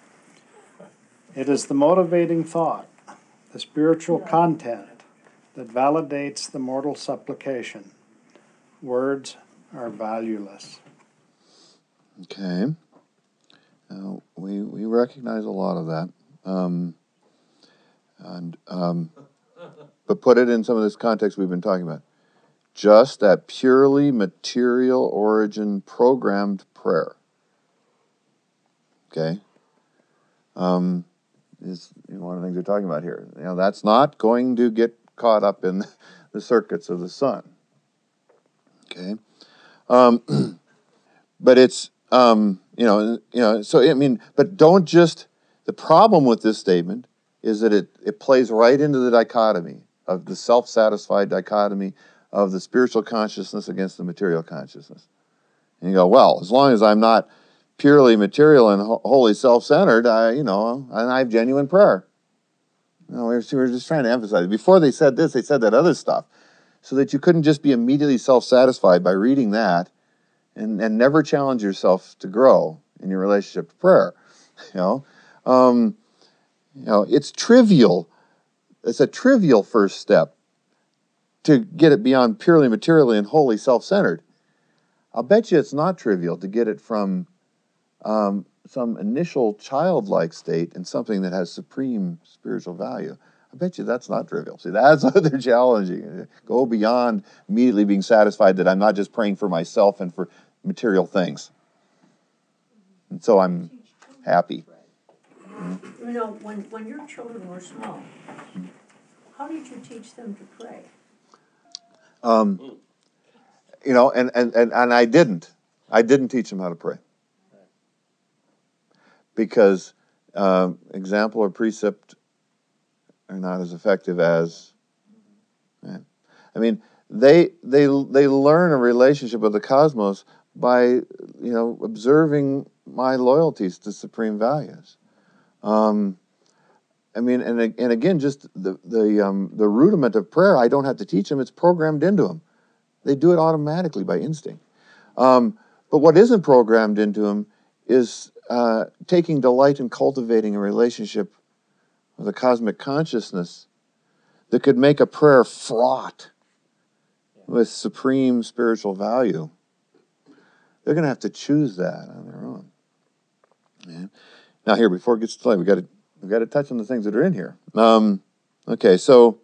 It is the motivating thought, the spiritual content, that validates the mortal supplication. Words are valueless. Okay. Now, we we recognize a lot of that, um, and um, but put it in some of this context we've been talking about. Just that purely material origin programmed prayer. Okay, um, is one of the things we're talking about here. You know, that's not going to get caught up in the circuits of the sun. Okay, um, but it's um, you know you know so I mean, but don't just. The problem with this statement is that it it plays right into the dichotomy of the self-satisfied dichotomy of the spiritual consciousness against the material consciousness. And you go, well, as long as I'm not purely material and ho- wholly self-centered, I, you know, and I have genuine prayer. No, we were, we were just trying to emphasize it. Before they said this, they said that other stuff, so that you couldn't just be immediately self-satisfied by reading that, and and never challenge yourself to grow in your relationship to prayer. You know, um, you know, it's trivial. It's a trivial first step to get it beyond purely materially and wholly self-centered. I'll bet you it's not trivial to get it from um, some initial childlike state in something that has supreme spiritual value. I bet you that's not trivial. See, that's what they're challenging. Go beyond immediately being satisfied that I'm not just praying for myself and for material things. And so I'm happy. You know, when, when your children were small, how did you teach them to pray? Um, you know, and, and, and, and I didn't. I didn't teach them how to pray. Because uh, example or precept are not as effective as... Man. I mean, they they they learn a relationship with the cosmos by, you know, observing my loyalties to supreme values. Um, I mean, and and again, just the the um, the rudiment of prayer, I don't have to teach them; it's programmed into them. They do it automatically by instinct. Um, but what isn't programmed into them is uh, taking delight in cultivating a relationship with a cosmic consciousness that could make a prayer fraught with supreme spiritual value. They're going to have to choose that on their own. Yeah. Now, here, before it gets to play, we got to we got to touch on the things that are in here. Um, okay, so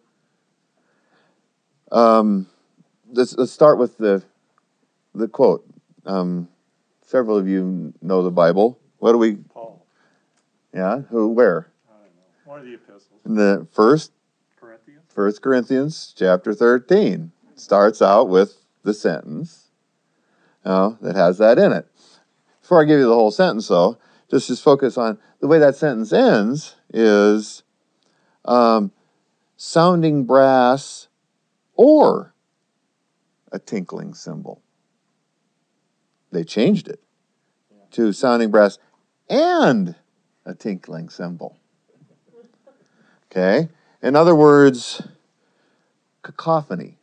um, let's let's start with the the quote. Um, several of you know the Bible. What do we? Paul. Yeah, who? Where? I don't know. One of the epistles. In the first Corinthians. First Corinthians chapter thirteen starts out with the sentence uh, that has that in it. Before I give you the whole sentence, though, just just focus on the way that sentence ends is um, sounding brass or a tinkling cymbal. They changed it to sounding brass and a tinkling cymbal. Okay? In other words, cacophony.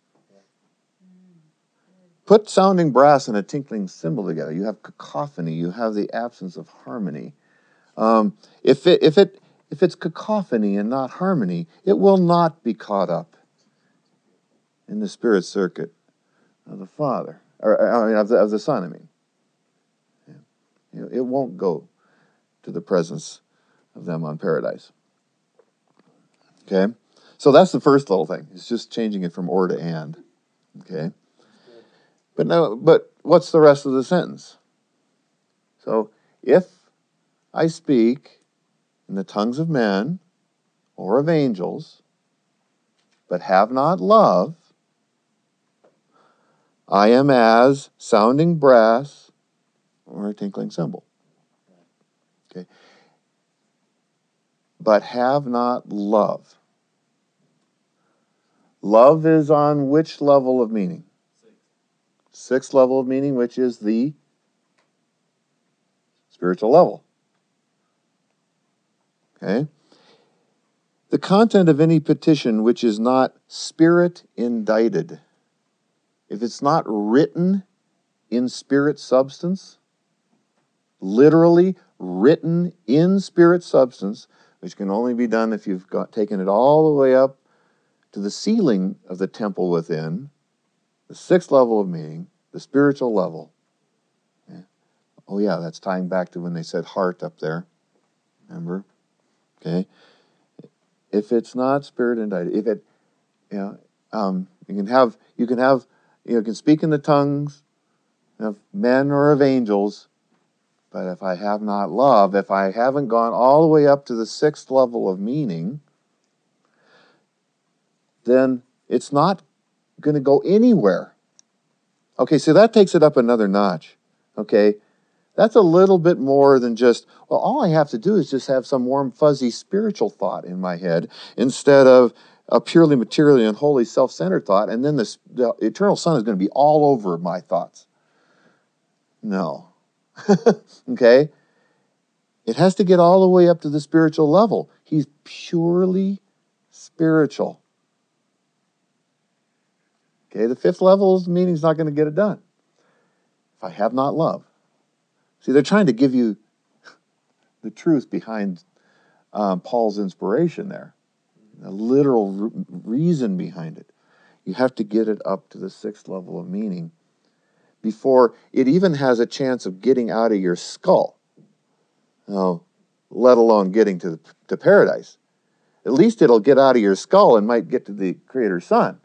Put sounding brass and a tinkling cymbal together. You have cacophony. You have the absence of harmony. Um, if it if it if it's cacophony and not harmony, it will not be caught up in the spirit circuit of the Father, or I mean, of the of the Son. I mean, yeah. You know, it won't go to the presence of them on paradise. Okay, so that's the first little thing. It's just changing it from or to and. Okay. But no, but what's the rest of the sentence? So, if I speak in the tongues of men or of angels, but have not love, I am as sounding brass or a tinkling cymbal. Okay. But have not love. Love is on which level of meaning? Sixth level of meaning, which is the spiritual level. Okay? The content of any petition which is not spirit indicted, if it's not written in spirit substance, literally written in spirit substance, which can only be done if you've got taken it all the way up to the ceiling of the temple within, the sixth level of meaning, the spiritual level. Yeah. Oh yeah, that's tying back to when they said heart up there. Remember? Okay. If it's not spirit indicted, if it, you know, um, you can have, you can have, you know, you can speak in the tongues of men or of angels, But if I have not love, if I haven't gone all the way up to the sixth level of meaning, then it's not going to go anywhere. Okay, so that takes it up another notch. Okay, that's a little bit more than just, well, all I have to do is just have some warm, fuzzy spiritual thought in my head instead of a purely materially and wholly self-centered thought, and then this, the eternal Son is going to be all over my thoughts. No. Okay? It has to get all the way up to the spiritual level. He's purely spiritual. Okay, the fifth level of meaning is not going to get it done. If I have not love. See, they're trying to give you the truth behind um, Paul's inspiration there. The literal re- reason behind it. You have to get it up to the sixth level of meaning before it even has a chance of getting out of your skull. Now, let alone getting to, to paradise. At least it'll get out of your skull and might get to the Creator's Son.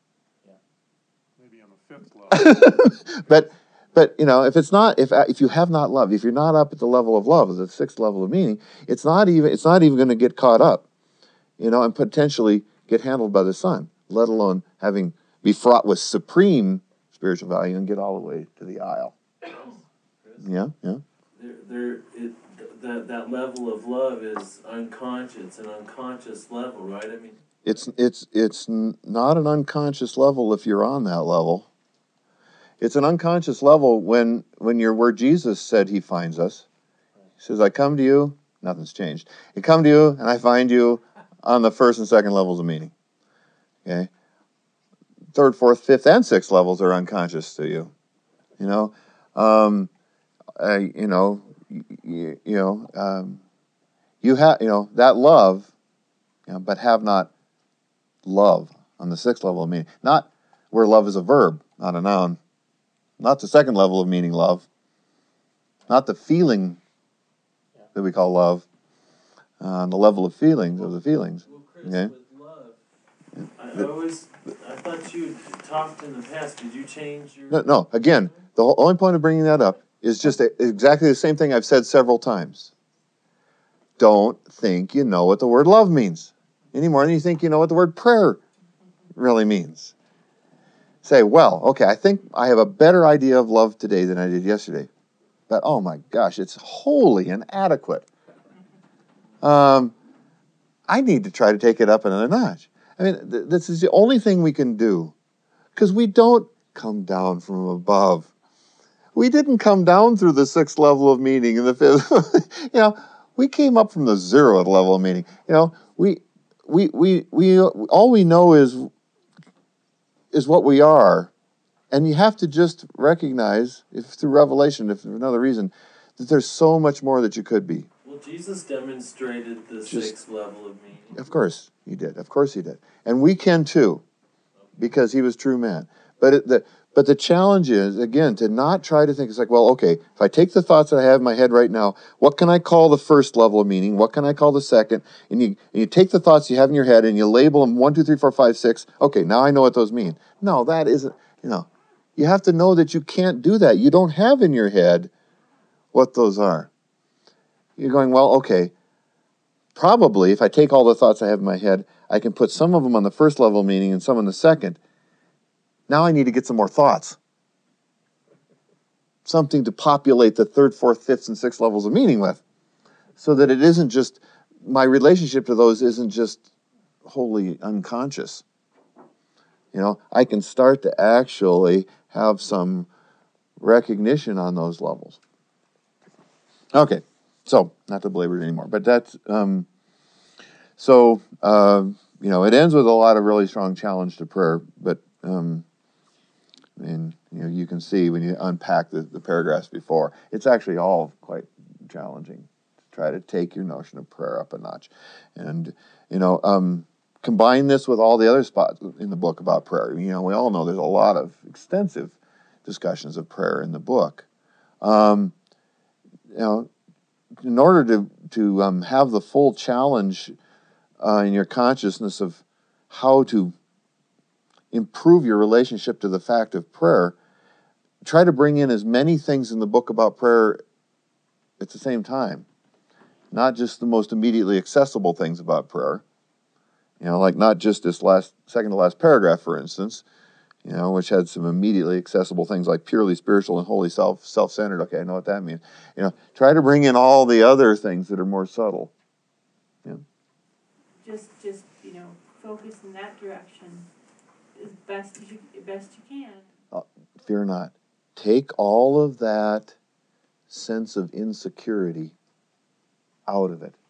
Maybe on the fifth level. but, but you know, if it's not, if if you have not loved, if you're not up at the level of love, the sixth level of meaning, it's not even it's not even going to get caught up, you know, and potentially get handled by the Son. Let alone having be fraught with supreme spiritual value and get all the way to the aisle. Yeah, yeah. There, there, it, that that level of love is unconscious, an unconscious level, right? I mean, it's it's it's not an unconscious level if you're on that level. It's an unconscious level when when you're where Jesus said He finds us. He says, "I come to you." Nothing's changed. I come to you, and I find you on the first and second levels of meaning. Okay. Third, fourth, fifth, and sixth levels are unconscious to you. You know, um, uh, you know, you, you know, um, you have, you know, that love, you know, but have not love on the sixth level of meaning. Not where love is a verb, not a noun. Not the second level of meaning, love. Not the feeling that we call love. On uh, the level of feelings of the feelings. Well, Chris, okay. with love, I, I always, I thought you talked in the past. Did you change your? No, no. Again, the whole, only point of bringing that up is just a, exactly the same thing I've said several times. Don't think you know what the word love means any more than you think you know what the word prayer really means. Say, well, okay, I think I have a better idea of love today than I did yesterday. But, oh my gosh, it's wholly inadequate. Um, I need to try to take it up another notch. I mean, th- this is the only thing we can do. Because we don't come down from above. We didn't come down through the sixth level of meaning and the fifth. You know, we came up from the zeroth level of meaning. You know, we, we, we, we, all we know is, is what we are. And you have to just recognize, if through revelation, if for another reason, that there's so much more that you could be. Well, Jesus demonstrated the Just, sixth level of meaning. Of course he did. Of course he did. And we can too, because he was true man. But it, the but the challenge is, again, to not try to think, it's like, well, okay, if I take the thoughts that I have in my head right now, what can I call the first level of meaning? What can I call the second? And you, and you take the thoughts you have in your head and you label them one, two, three, four, five, six. Okay, now I know what those mean. No, that isn't, you know, you have to know that you can't do that. You don't have in your head what those are. You're going, well, okay, probably if I take all the thoughts I have in my head, I can put some of them on the first level of meaning and some on the second. Now I need to get some more thoughts. Something to populate the third, fourth, fifth, and sixth levels of meaning with. So that it isn't just, my relationship to those isn't just wholly unconscious. You know, I can start to actually have some recognition on those levels. Okay, so, not to belabor it anymore, but that's, um, so, uh, you know, it ends with a lot of really strong challenge to prayer, but, um, and, you know, you can see when you unpack the, the paragraphs before, it's actually all quite challenging to try to take your notion of prayer up a notch. And, you know, um, combine this with all the other spots in the book about prayer. You know, we all know there's a lot of extensive discussions of prayer in the book. Um, you know, in order to, to um, have the full challenge uh, in your consciousness of how to improve your relationship to the fact of prayer, try to bring in as many things in the book about prayer at the same time. Not just the most immediately accessible things about prayer, you know, like not just this last second to last paragraph, for instance, you know, which had some immediately accessible things like purely spiritual and wholly self self-centered. Okay, I know what that means. You know, try to bring in all the other things that are more subtle. Yeah. Just, just, you know, focus in that direction as best as you, best you can. Uh, fear not. Take all of that sense of insecurity out of it.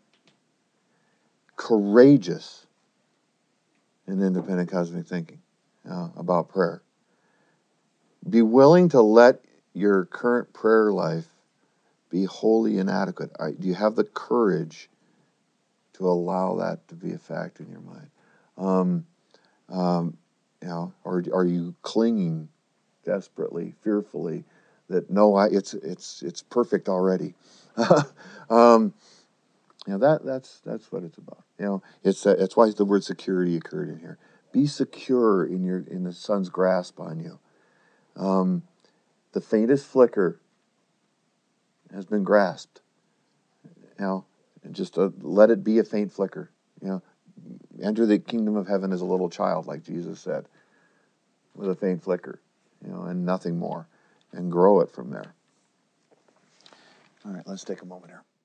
Courageous and independent cosmic thinking uh, about prayer. Be willing to let your current prayer life be wholly inadequate. Are, do you have the courage to allow that to be a fact in your mind? Um, um, you know, or are you clinging desperately, fearfully that no, I, it's it's it's perfect already? um, you know that that's that's what it's about. You know, it's uh, it's why the word security occurred in here. Be secure in your in the Son's grasp on you. Um, the faintest flicker has been grasped. You know, and just uh, let it be a faint flicker. You know, enter the kingdom of heaven as a little child, like Jesus said, with a faint flicker. You know, and nothing more, and grow it from there. All right, let's take a moment here.